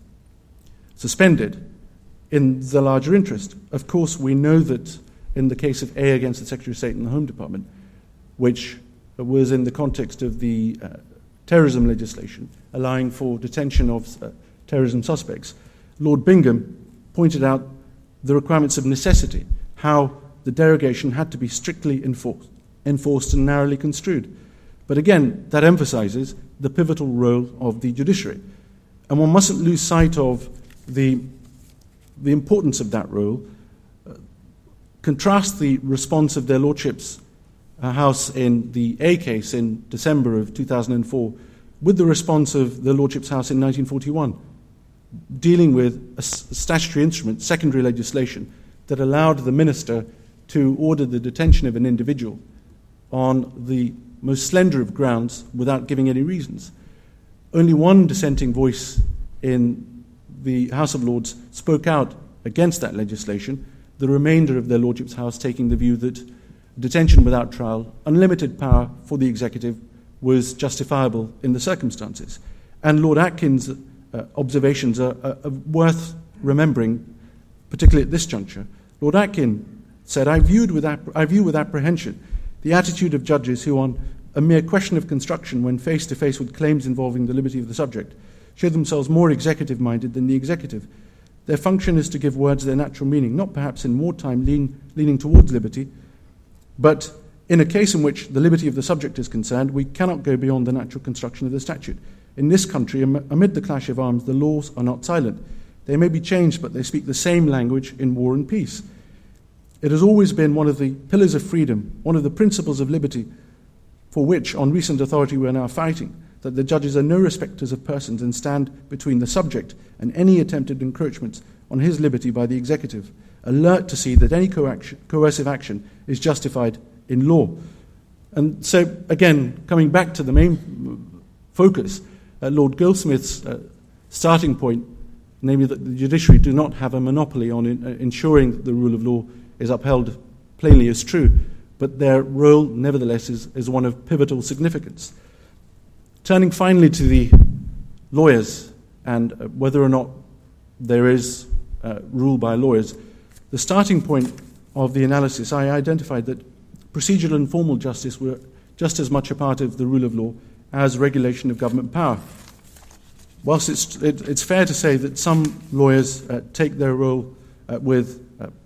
suspended in the larger interest. Of course, we know that in the case of A against the Secretary of State and the Home Department, which was in the context of the terrorism legislation, allowing for detention of terrorism suspects, Lord Bingham pointed out the requirements of necessity, how the derogation had to be strictly enforced and narrowly construed. But again, that emphasizes the pivotal role of the judiciary. And one mustn't lose sight of the importance of that role. Contrast the response of their lordships' House in the A case in December of 2004 with the response of the Lordship's House in 1941, dealing with a statutory instrument, secondary legislation, that allowed the minister to order the detention of an individual on the most slender of grounds without giving any reasons. Only one dissenting voice in the House of Lords spoke out against that legislation, the remainder of their Lordship's House taking the view that detention without trial, unlimited power for the executive, was justifiable in the circumstances. And Lord Atkin's observations are worth remembering, particularly at this juncture. Lord Atkin said, I view with apprehension the attitude of judges who, on a mere question of construction, when face to face with claims involving the liberty of the subject, show themselves more executive-minded than the executive. Their function is to give words their natural meaning, not perhaps in wartime leaning towards liberty, but in a case in which the liberty of the subject is concerned, we cannot go beyond the natural construction of the statute. In this country, amid the clash of arms, the laws are not silent. They may be changed, but they speak the same language in war and peace. It has always been one of the pillars of freedom, one of the principles of liberty, for which, on recent authority, we are now fighting, that the judges are no respecters of persons and stand between the subject and any attempted encroachments on his liberty by the executive, alert to see that any coercive action is justified in law. And so, again, coming back to the main focus, Lord Goldsmith's starting point, namely that the judiciary do not have a monopoly on ensuring that the rule of law is upheld, plainly is true, but their role, nevertheless, is one of pivotal significance. Turning finally to the lawyers and whether or not there is rule by lawyers, the starting point of the analysis, I identified that procedural and formal justice were just as much a part of the rule of law as regulation of government power. Whilst it's fair to say that some lawyers take their role with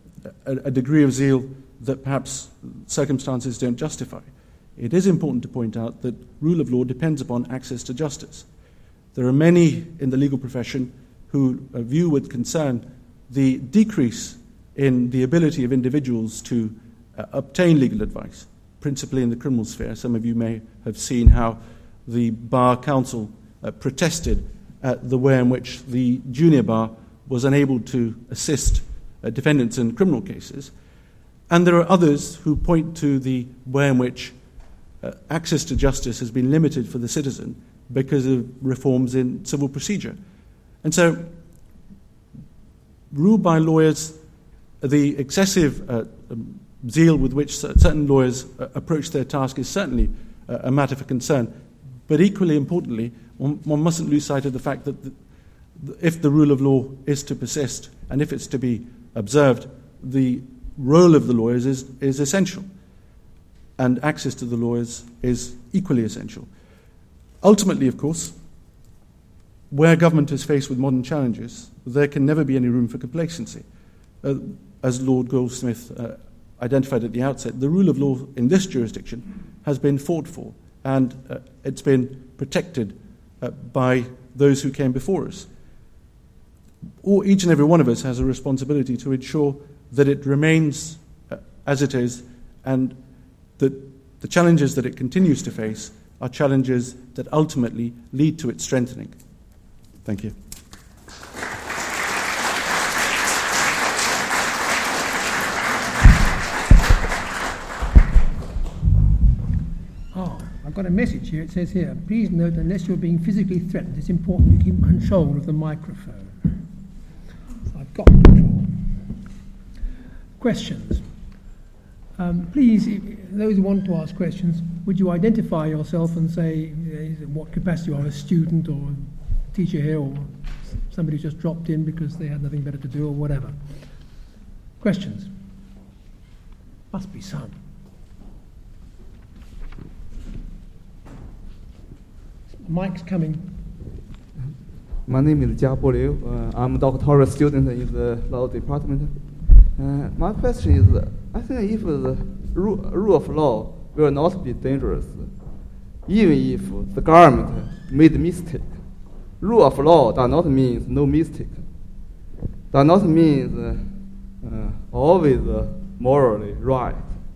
a degree of zeal that perhaps circumstances don't justify, it is important to point out that rule of law depends upon access to justice. There are many in the legal profession who view with concern the decrease in the ability of individuals to obtain legal advice, principally in the criminal sphere. Some of you may have seen how the Bar Council protested at the way in which the junior bar was unable to assist defendants in criminal cases. And there are others who point to the way in which access to justice has been limited for the citizen because of reforms in civil procedure. And so, ruled by lawyers, the excessive zeal with which certain lawyers approach their task is certainly a matter for concern. But equally importantly, one mustn't lose sight of the fact that if the rule of law is to persist and if it's to be observed, the role of the lawyers is essential. And access to the lawyers is equally essential. Ultimately, of course, where government is faced with modern challenges, there can never be any room for complacency. As Lord Goldsmith identified at the outset, the rule of law in this jurisdiction has been fought for, and it's been protected by those who came before us. Each and every one of us has a responsibility to ensure that it remains as it is, and that the challenges that it continues to face are challenges that ultimately lead to its strengthening. Thank you. I've got a message here. It says here, please note, unless you're being physically threatened, it's important to keep control of the microphone. So I've got control. Questions? Please, those who want to ask questions, would you identify yourself and say in what capacity you are, a student or a teacher here, or somebody who just dropped in because they had nothing better to do, or whatever? Questions? Must be some. Mike's coming. My name is Jia Bo-liu. I'm a doctoral student in the law department. My question is, I think if the rule of law will not be dangerous, even if the government made a mistake, rule of law does not mean no mistake. Does not mean always morally right.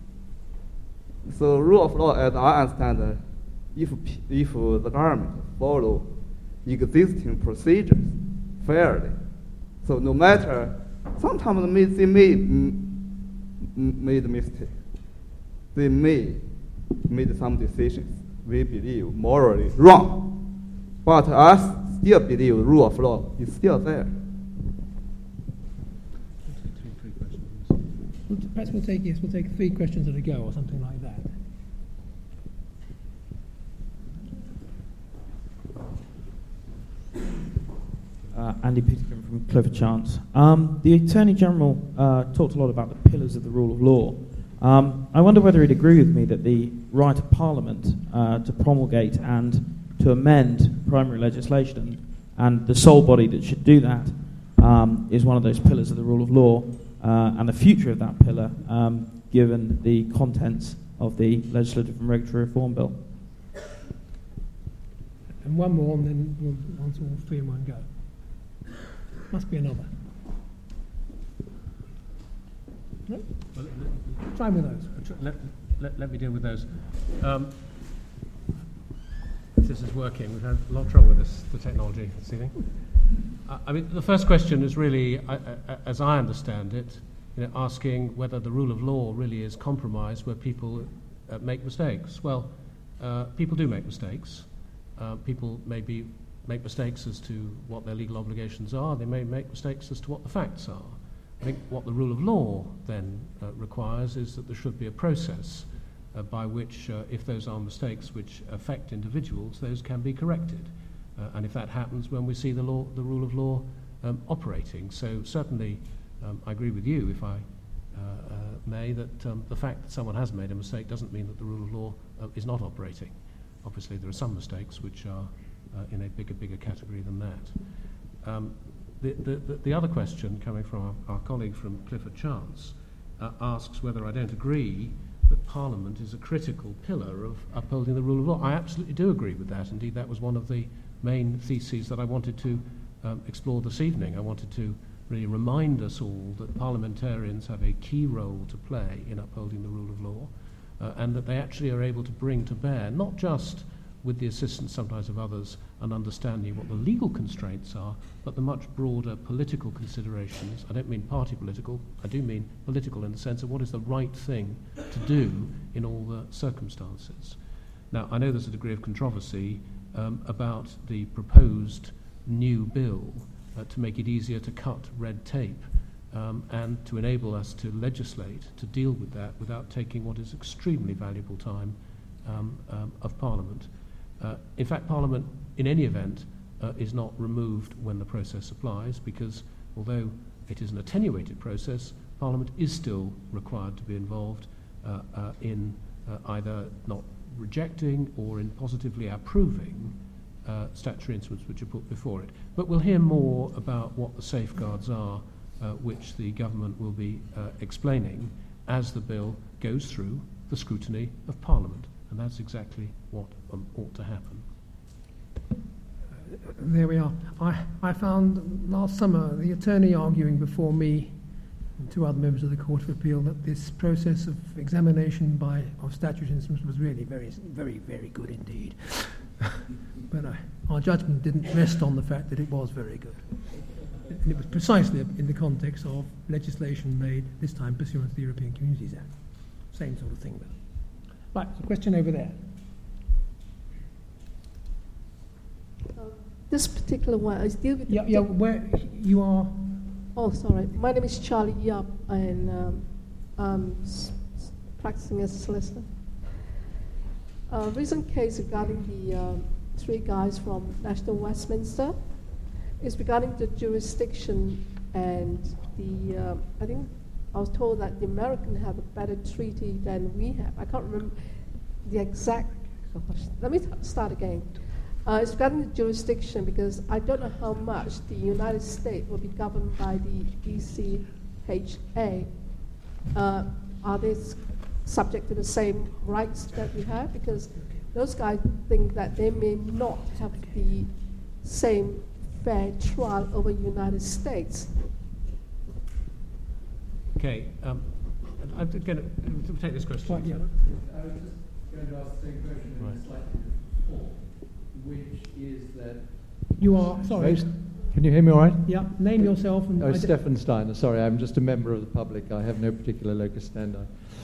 So rule of law, as I understand, if the government follow existing procedures fairly, so no matter, sometimes they may made a mistake. They may made some decisions we believe morally wrong, but I still believe rule of law is still there. Perhaps we'll take 3 questions at a go, or something like that. Andy Peterkin from Clifford Chance. The Attorney General talked a lot about the pillars of the rule of law. I wonder whether he'd agree with me that the right of Parliament to promulgate and to amend primary legislation, and the sole body that should do that, is one of those pillars of the rule of law, and the future of that pillar, given the contents of the Legislative and Regulatory Reform Bill. And one more, and then we'll answer all 3 in one go. Must be another. No? Well, try with those. Let me deal with those. If this is working, we've had a lot of trouble with the technology this evening. I mean, the first question is really, as I understand it, asking whether the rule of law really is compromised where people make mistakes. Well, people do make mistakes. People maybe make mistakes as to what their legal obligations are. They may make mistakes as to what the facts are. I think what the rule of law then requires is that there should be a process by which, if those are mistakes which affect individuals, those can be corrected. And if that happens, when we see the rule of law operating. So certainly, I agree with you, if I may, that the fact that someone has made a mistake doesn't mean that the rule of law is not operating. Obviously, there are some mistakes which are in a bigger category than that. The other question coming from our colleague from Clifford Chance asks whether I don't agree that Parliament is a critical pillar of upholding the rule of law. I absolutely do agree with that. Indeed, that was one of the main theses that I wanted to explore this evening. I wanted to really remind us all that parliamentarians have a key role to play in upholding the rule of law, and that they actually are able to bring to bear, not just with the assistance sometimes of others, an understanding what the legal constraints are, but the much broader political considerations. I don't mean party political, I do mean political in the sense of what is the right thing to do in all the circumstances. Now, I know there's a degree of controversy about the proposed new bill to make it easier to cut red tape and to enable us to legislate, to deal with that without taking what is extremely valuable time of Parliament. In fact, Parliament, in any event, is not removed when the process applies, because although it is an attenuated process, Parliament is still required to be involved in either not rejecting or in positively approving statutory instruments which are put before it. But we'll hear more about what the safeguards are which the government will be explaining as the bill goes through the scrutiny of Parliament. And that's exactly what ought to happen. There we are. I found last summer the attorney arguing before me and two other members of the Court of Appeal that this process of examination of statutory instruments was really very, very, very good indeed. But our judgment didn't rest on the fact that it was very good. And it was precisely in the context of legislation made, this time pursuant to the European Communities Act. Same sort of thing. Right, a question over there. This particular one, I deal with... Yeah, where you are... Oh, sorry. My name is Charlie Yap, and I'm practicing as a solicitor. A recent case regarding the three guys from National Westminster is regarding the jurisdiction and the... I think I was told that the Americans have a better treaty than we have. I can't remember the exact... Let me start again. It's regarding the jurisdiction, because I don't know how much the United States will be governed by the ECHA. Are they subject to the same rights that we have? Because those guys think that they may not have the same fair trial over the United States. Okay, I'm going to take this question. Right, yeah. I was just going to ask the same question in a slightly different form, which is that... You are, sorry. Can you hear me all right? Yeah, name yourself. And Stefan Steiner. Sorry, I'm just a member of the public. I have no particular locus standi.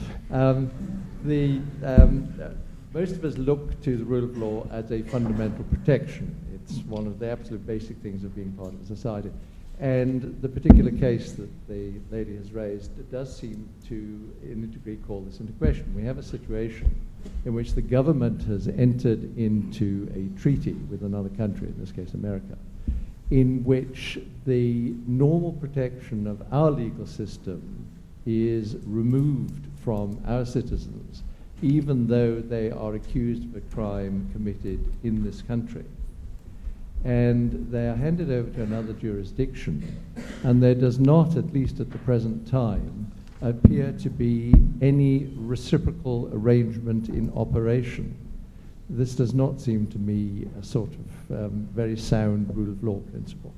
Most of us look to the rule of law as a fundamental protection. It's one of the absolute basic things of being part of a society. And the particular case that the lady has raised does seem to, in a degree, call this into question. We have a situation in which the government has entered into a treaty with another country, in this case America, in which the normal protection of our legal system is removed from our citizens, even though they are accused of a crime committed in this country. And they are handed over to another jurisdiction, and there does not, at least at the present time, appear to be any reciprocal arrangement in operation. This does not seem to me a sort of very sound rule of law principle.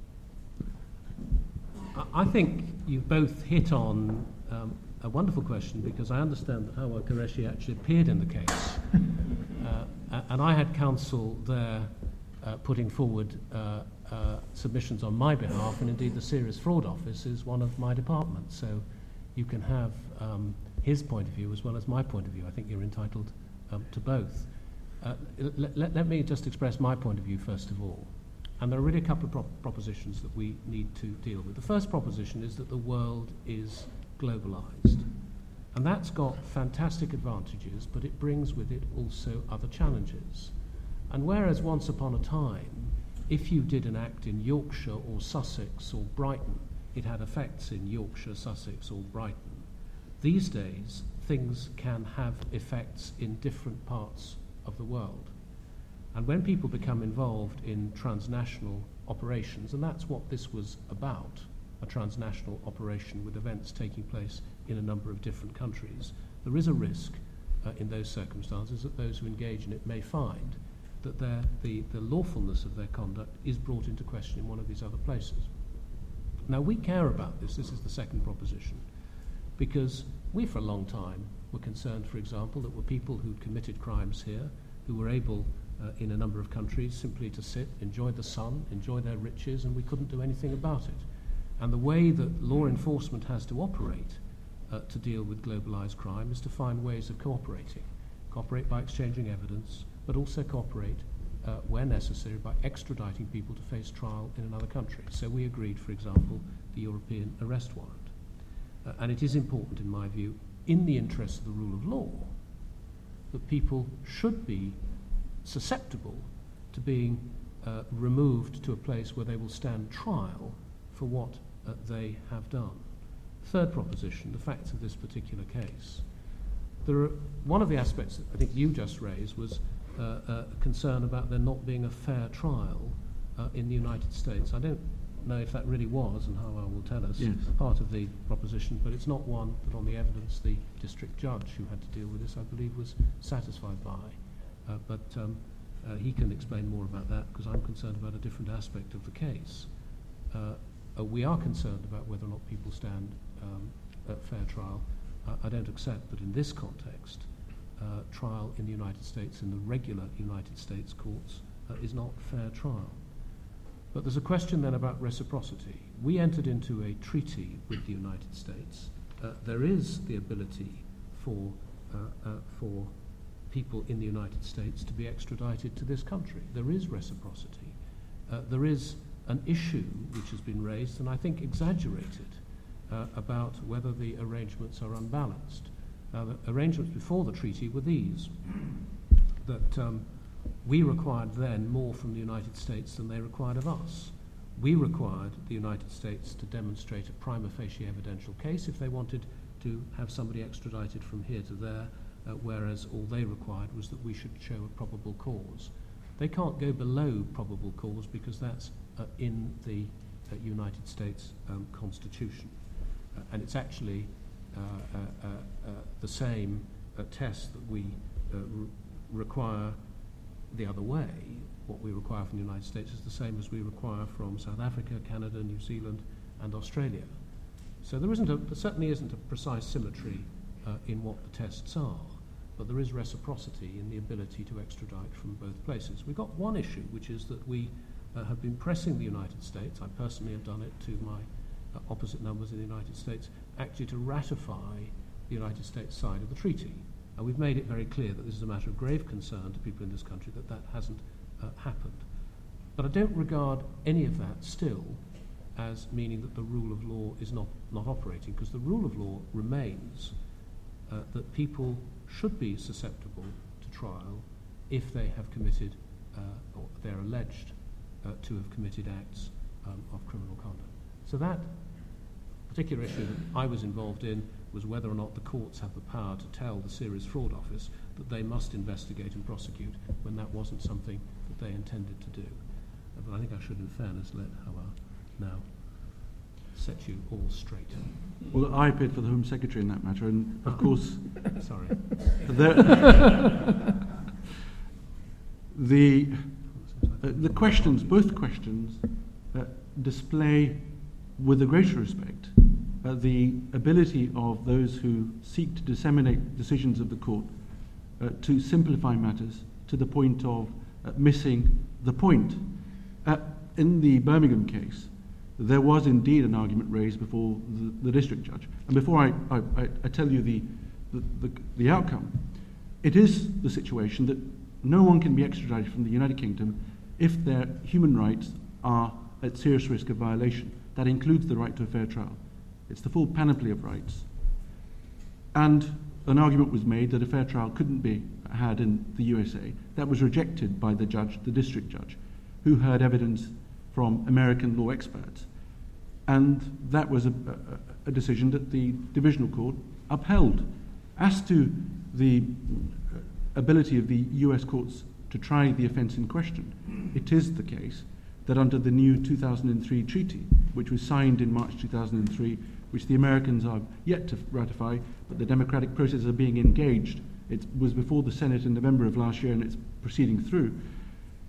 I think you've both hit on a wonderful question, because I understand that Hawa Qureshi actually appeared in the case. And I had counsel there putting forward submissions on my behalf, and indeed the Serious Fraud Office is one of my departments, so you can have his point of view as well as my point of view. I think you're entitled to both. Let me just express my point of view first of all. And there are really a couple of propositions that we need to deal with. The first proposition is that the world is globalized. And that's got fantastic advantages, but it brings with it also other challenges. And whereas once upon a time, if you did an act in Yorkshire or Sussex or Brighton, it had effects in Yorkshire, Sussex or Brighton. These days, things can have effects in different parts of the world. And when people become involved in transnational operations, and that's what this was about, a transnational operation with events taking place in a number of different countries, there is a risk in those circumstances that those who engage in it may find that the lawfulness of their conduct is brought into question in one of these other places. Now, we care about this. This is the second proposition, because we, for a long time, were concerned, for example, that were people who'd committed crimes here, who were able, in a number of countries, simply to sit, enjoy the sun, enjoy their riches, and we couldn't do anything about it. And the way that law enforcement has to operate to deal with globalized crime is to find ways of cooperating. Cooperate by exchanging evidence, but also cooperate, where necessary, by extraditing people to face trial in another country. So we agreed, for example, the European arrest warrant. And it is important, in my view, in the interest of the rule of law, that people should be susceptible to being removed to a place where they will stand trial for what they have done. Third proposition, the facts of this particular case. One of the aspects that I think you just raised was concern about there not being a fair trial in the United States. I don't know if that really was, and Hawa will tell us, part of the proposition, but it's not one that on the evidence the district judge who had to deal with this, I believe, was satisfied by. But he can explain more about that, because I'm concerned about a different aspect of the case. We are concerned about whether or not people stand at fair trial. I don't accept that in this context, trial in the United States, in the regular United States courts, is not fair trial. But there's a question then about reciprocity. We entered into a treaty with the United States. There is the ability for people in the United States to be extradited to this country. There is reciprocity. There is an issue which has been raised, and I think exaggerated, about whether the arrangements are unbalanced. The arrangements before the treaty were these, that we required then more from the United States than they required of us. We required the United States to demonstrate a prima facie evidential case if they wanted to have somebody extradited from here to there, whereas all they required was that we should show a probable cause. They can't go below probable cause because that's in the United States Constitution. And it's actually the same test that we require the other way. What we require from the United States is the same as we require from South Africa, Canada, New Zealand, and Australia. So there certainly isn't a precise symmetry in what the tests are, but there is reciprocity in the ability to extradite from both places. We've got one issue, which is that we have been pressing the United States, I personally have done it to my opposite numbers in the United States, actually to ratify the United States side of the treaty. And we've made it very clear that this is a matter of grave concern to people in this country that hasn't happened. But I don't regard any of that still as meaning that the rule of law is not operating, because the rule of law remains that people should be susceptible to trial if they have committed, or they're alleged to have committed acts of criminal conduct. So that particular issue that I was involved in was whether or not the courts have the power to tell the Serious Fraud Office that they must investigate and prosecute when that wasn't something that they intended to do. But I think I should, in fairness, let Hawa now set you all straight. Well, I appeared for the Home Secretary in that matter, and of course... Sorry. The questions, both questions, display with the greatest respect the ability of those who seek to disseminate decisions of the court to simplify matters to the point of missing the point. In the Birmingham case, there was indeed an argument raised before the district judge. And before I tell you the outcome, it is the situation that no one can be extradited from the United Kingdom if their human rights are at serious risk of violation. That includes the right to a fair trial. It's the full panoply of rights. And an argument was made that a fair trial couldn't be had in the USA. That was rejected by the judge, the district judge, who heard evidence from American law experts. And that was a decision that the divisional court upheld. As to the ability of the US courts to try the offence in question, it is the case that under the new 2003 treaty, which was signed in March 2003, which the Americans are yet to ratify, but the democratic processes are being engaged. It was before the Senate in November of last year, and it's proceeding through.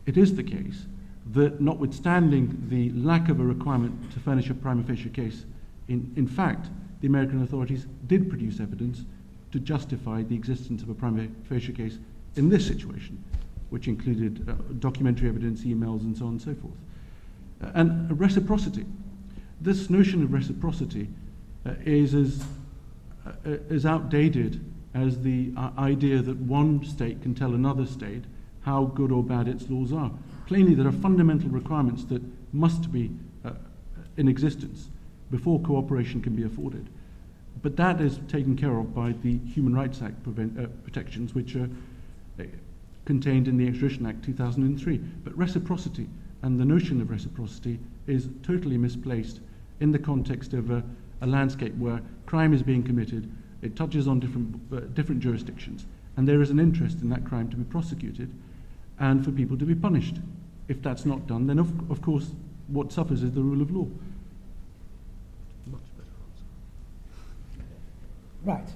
it is the case that notwithstanding the lack of a requirement to furnish a prima facie case, in fact, the American authorities did produce evidence to justify the existence of a prima facie case in this situation, which included documentary evidence, emails, and so on and so forth. And reciprocity. This notion of reciprocity is as outdated as the idea that one state can tell another state how good or bad its laws are. Plainly, there are fundamental requirements that must be in existence before cooperation can be afforded. But that is taken care of by the Human Rights Act protections, which are contained in the Extradition Act 2003. But reciprocity and the notion of reciprocity is totally misplaced in the context of a landscape where crime is being committed, it touches on different jurisdictions, and there is an interest in that crime to be prosecuted and for people to be punished. If that's not done, then of course what suffers is the rule of law. Much better answer. Right.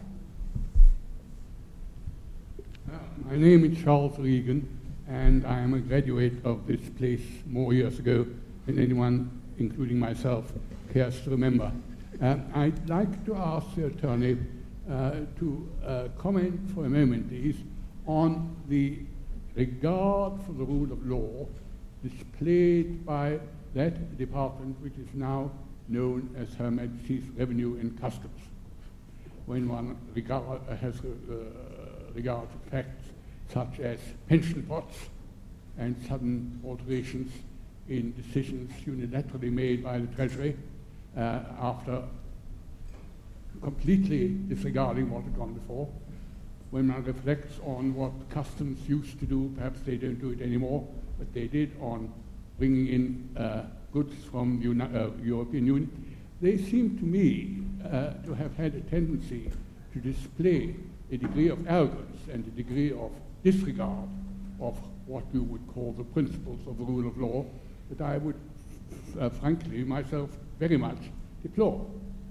My name is Charles Regan, and I am a graduate of this place more years ago than anyone, including myself, cares to remember. I'd like to ask the attorney to comment for a moment, please, on the regard for the rule of law displayed by that department which is now known as Her Majesty's Revenue and Customs. When one has regard to facts such as pension pots and sudden alterations in decisions unilaterally made by the Treasury after completely disregarding what had gone before. When one reflects on what customs used to do, perhaps they don't do it anymore, but they did on bringing in goods from European Union, they seem to me to have had a tendency to display a degree of arrogance and a degree of disregard of what you would call the principles of the rule of law that I would, frankly, myself very much deplore.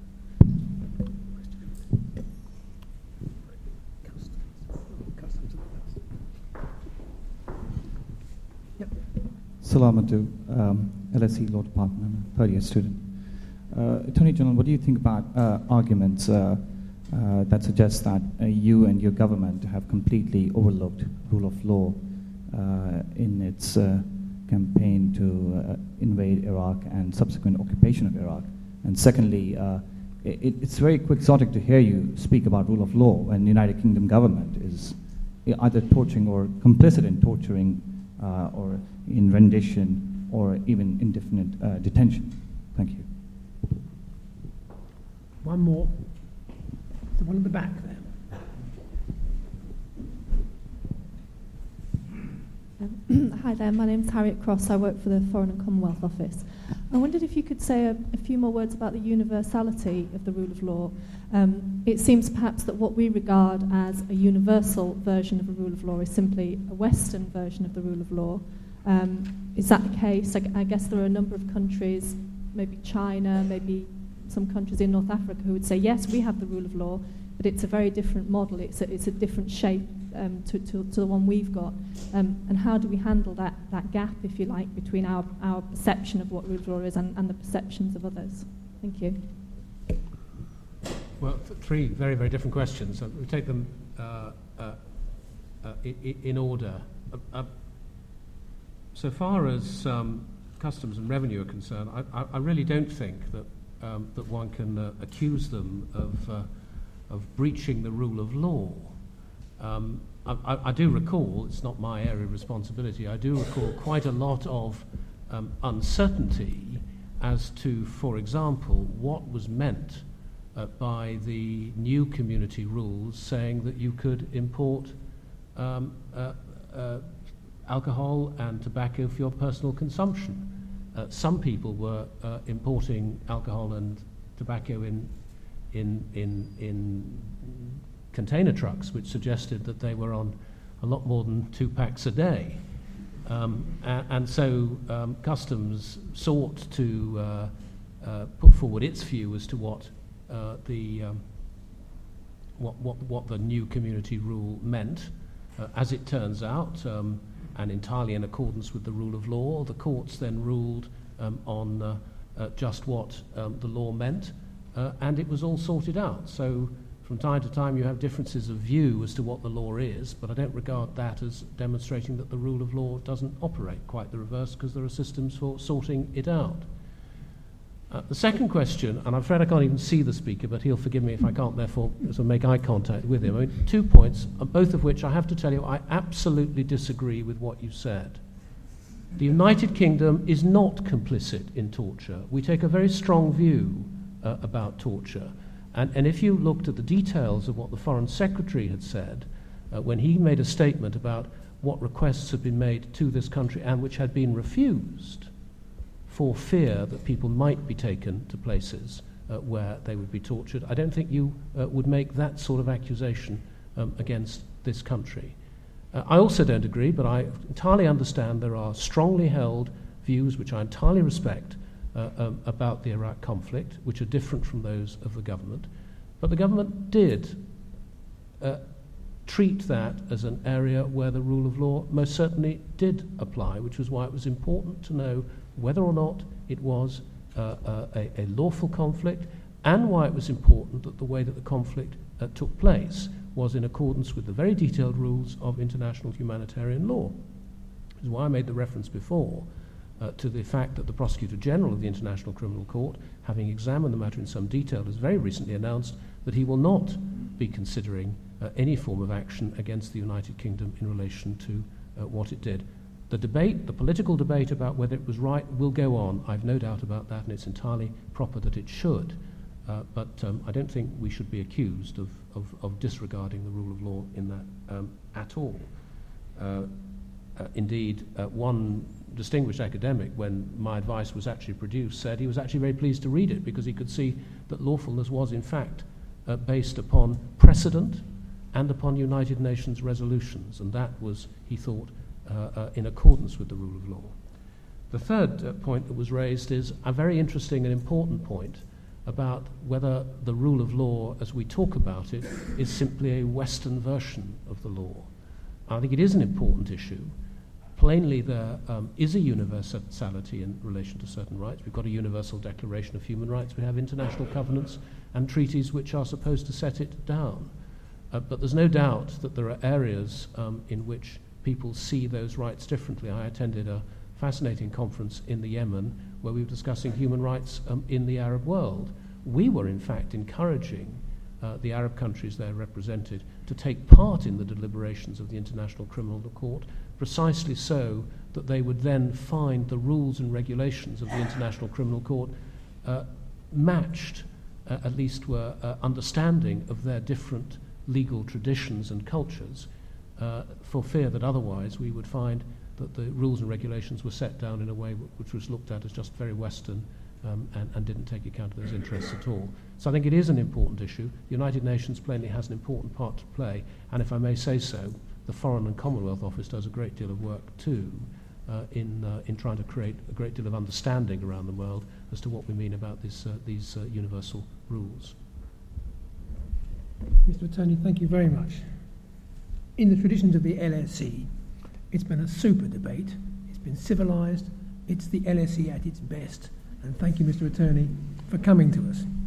Salamatu, LSE Law Department. I'm a third-year student. Attorney General, what do you think about arguments that suggest that you and your government have completely overlooked rule of law in its campaign to invade Iraq and subsequent occupation of Iraq? And secondly, it's very quixotic to hear you speak about rule of law when the United Kingdom government is either torturing or complicit in torturing or in rendition or even indefinite detention. Thank you. One more. The one at the back there. Hi there, my name's Harriet Cross. I work for the Foreign and Commonwealth Office. I wondered if you could say a few more words about the universality of the rule of law. It seems perhaps that what we regard as a universal version of the rule of law is simply a Western version of the rule of law. Is that the case? I guess there are a number of countries, maybe China, maybe some countries in North Africa, who would say, yes, we have the rule of law, but it's a very different model. It's a different shape to the one we've got. And how do we handle that gap, if you like, between our perception of what rule of law is and the perceptions of others? Thank you. Well, three very, very different questions. We'll take them in order. So far as customs and revenue are concerned, I really don't think that one can accuse them of breaching the rule of law. I do recall, it's not my area of responsibility, I do recall quite a lot of uncertainty as to, for example, what was meant by the new community rules saying that you could import alcohol and tobacco for your personal consumption. Some people were importing alcohol and tobacco in container trucks, which suggested that they were on a lot more than 2 packs a day. And so customs sought to put forward its view as to what the new community rule meant. As it turns out, and entirely in accordance with the rule of law. The courts then ruled on just what the law meant, and it was all sorted out. So from time to time you have differences of view as to what the law is, but I don't regard that as demonstrating that the rule of law doesn't operate. Quite the reverse, because there are systems for sorting it out. The second question, and I'm afraid I can't even see the speaker, but he'll forgive me if I can't therefore sort of make eye contact with him. I mean, 2 points, both of which I have to tell you I absolutely disagree with what you said. The United Kingdom is not complicit in torture. We take a very strong view about torture. And if you looked at the details of what the Foreign Secretary had said when he made a statement about what requests had been made to this country and which had been refused for fear that people might be taken to places where they would be tortured, I don't think you would make that sort of accusation against this country. I also don't agree, but I entirely understand there are strongly held views, which I entirely respect, about the Iraq conflict, which are different from those of the government. But the government did treat that as an area where the rule of law most certainly did apply, which was why it was important to know whether or not it was a lawful conflict, and why it was important that the way that the conflict took place was in accordance with the very detailed rules of international humanitarian law. Which is why I made the reference before to the fact that the Prosecutor General of the International Criminal Court, having examined the matter in some detail, has very recently announced that he will not be considering any form of action against the United Kingdom in relation to what it did. The debate, the political debate about whether it was right, will go on. I've no doubt about that, and it's entirely proper that it should. But I don't think we should be accused of disregarding the rule of law in that at all. Indeed, one distinguished academic, when my advice was actually produced, said he was actually very pleased to read it because he could see that lawfulness was in fact based upon precedent and upon United Nations resolutions, and that was, he thought, in accordance with the rule of law. The third point that was raised is a very interesting and important point about whether the rule of law, as we talk about it, is simply a Western version of the law. I think it is an important issue. Plainly, there is a universality in relation to certain rights. We've got a Universal Declaration of Human Rights. We have international covenants and treaties which are supposed to set it down. But there's no doubt that there are areas in which people see those rights differently. I attended a fascinating conference in the Yemen where we were discussing human rights in the Arab world. We were, in fact, encouraging the Arab countries there represented to take part in the deliberations of the International Criminal Court, precisely so that they would then find the rules and regulations of the International Criminal Court matched, at least were understanding of their different legal traditions and cultures, for fear that otherwise we would find that the rules and regulations were set down in a way which was looked at as just very Western and didn't take account of those interests at all. So I think it is an important issue. The United Nations plainly has an important part to play, and if I may say so, the Foreign and Commonwealth Office does a great deal of work too in trying to create a great deal of understanding around the world as to what we mean about these universal rules. Mr. Attorney, thank you very much. In the traditions of the LSE, it's been a super debate. It's been civilised. It's the LSE at its best. And thank you, Mr. Attorney, for coming to us.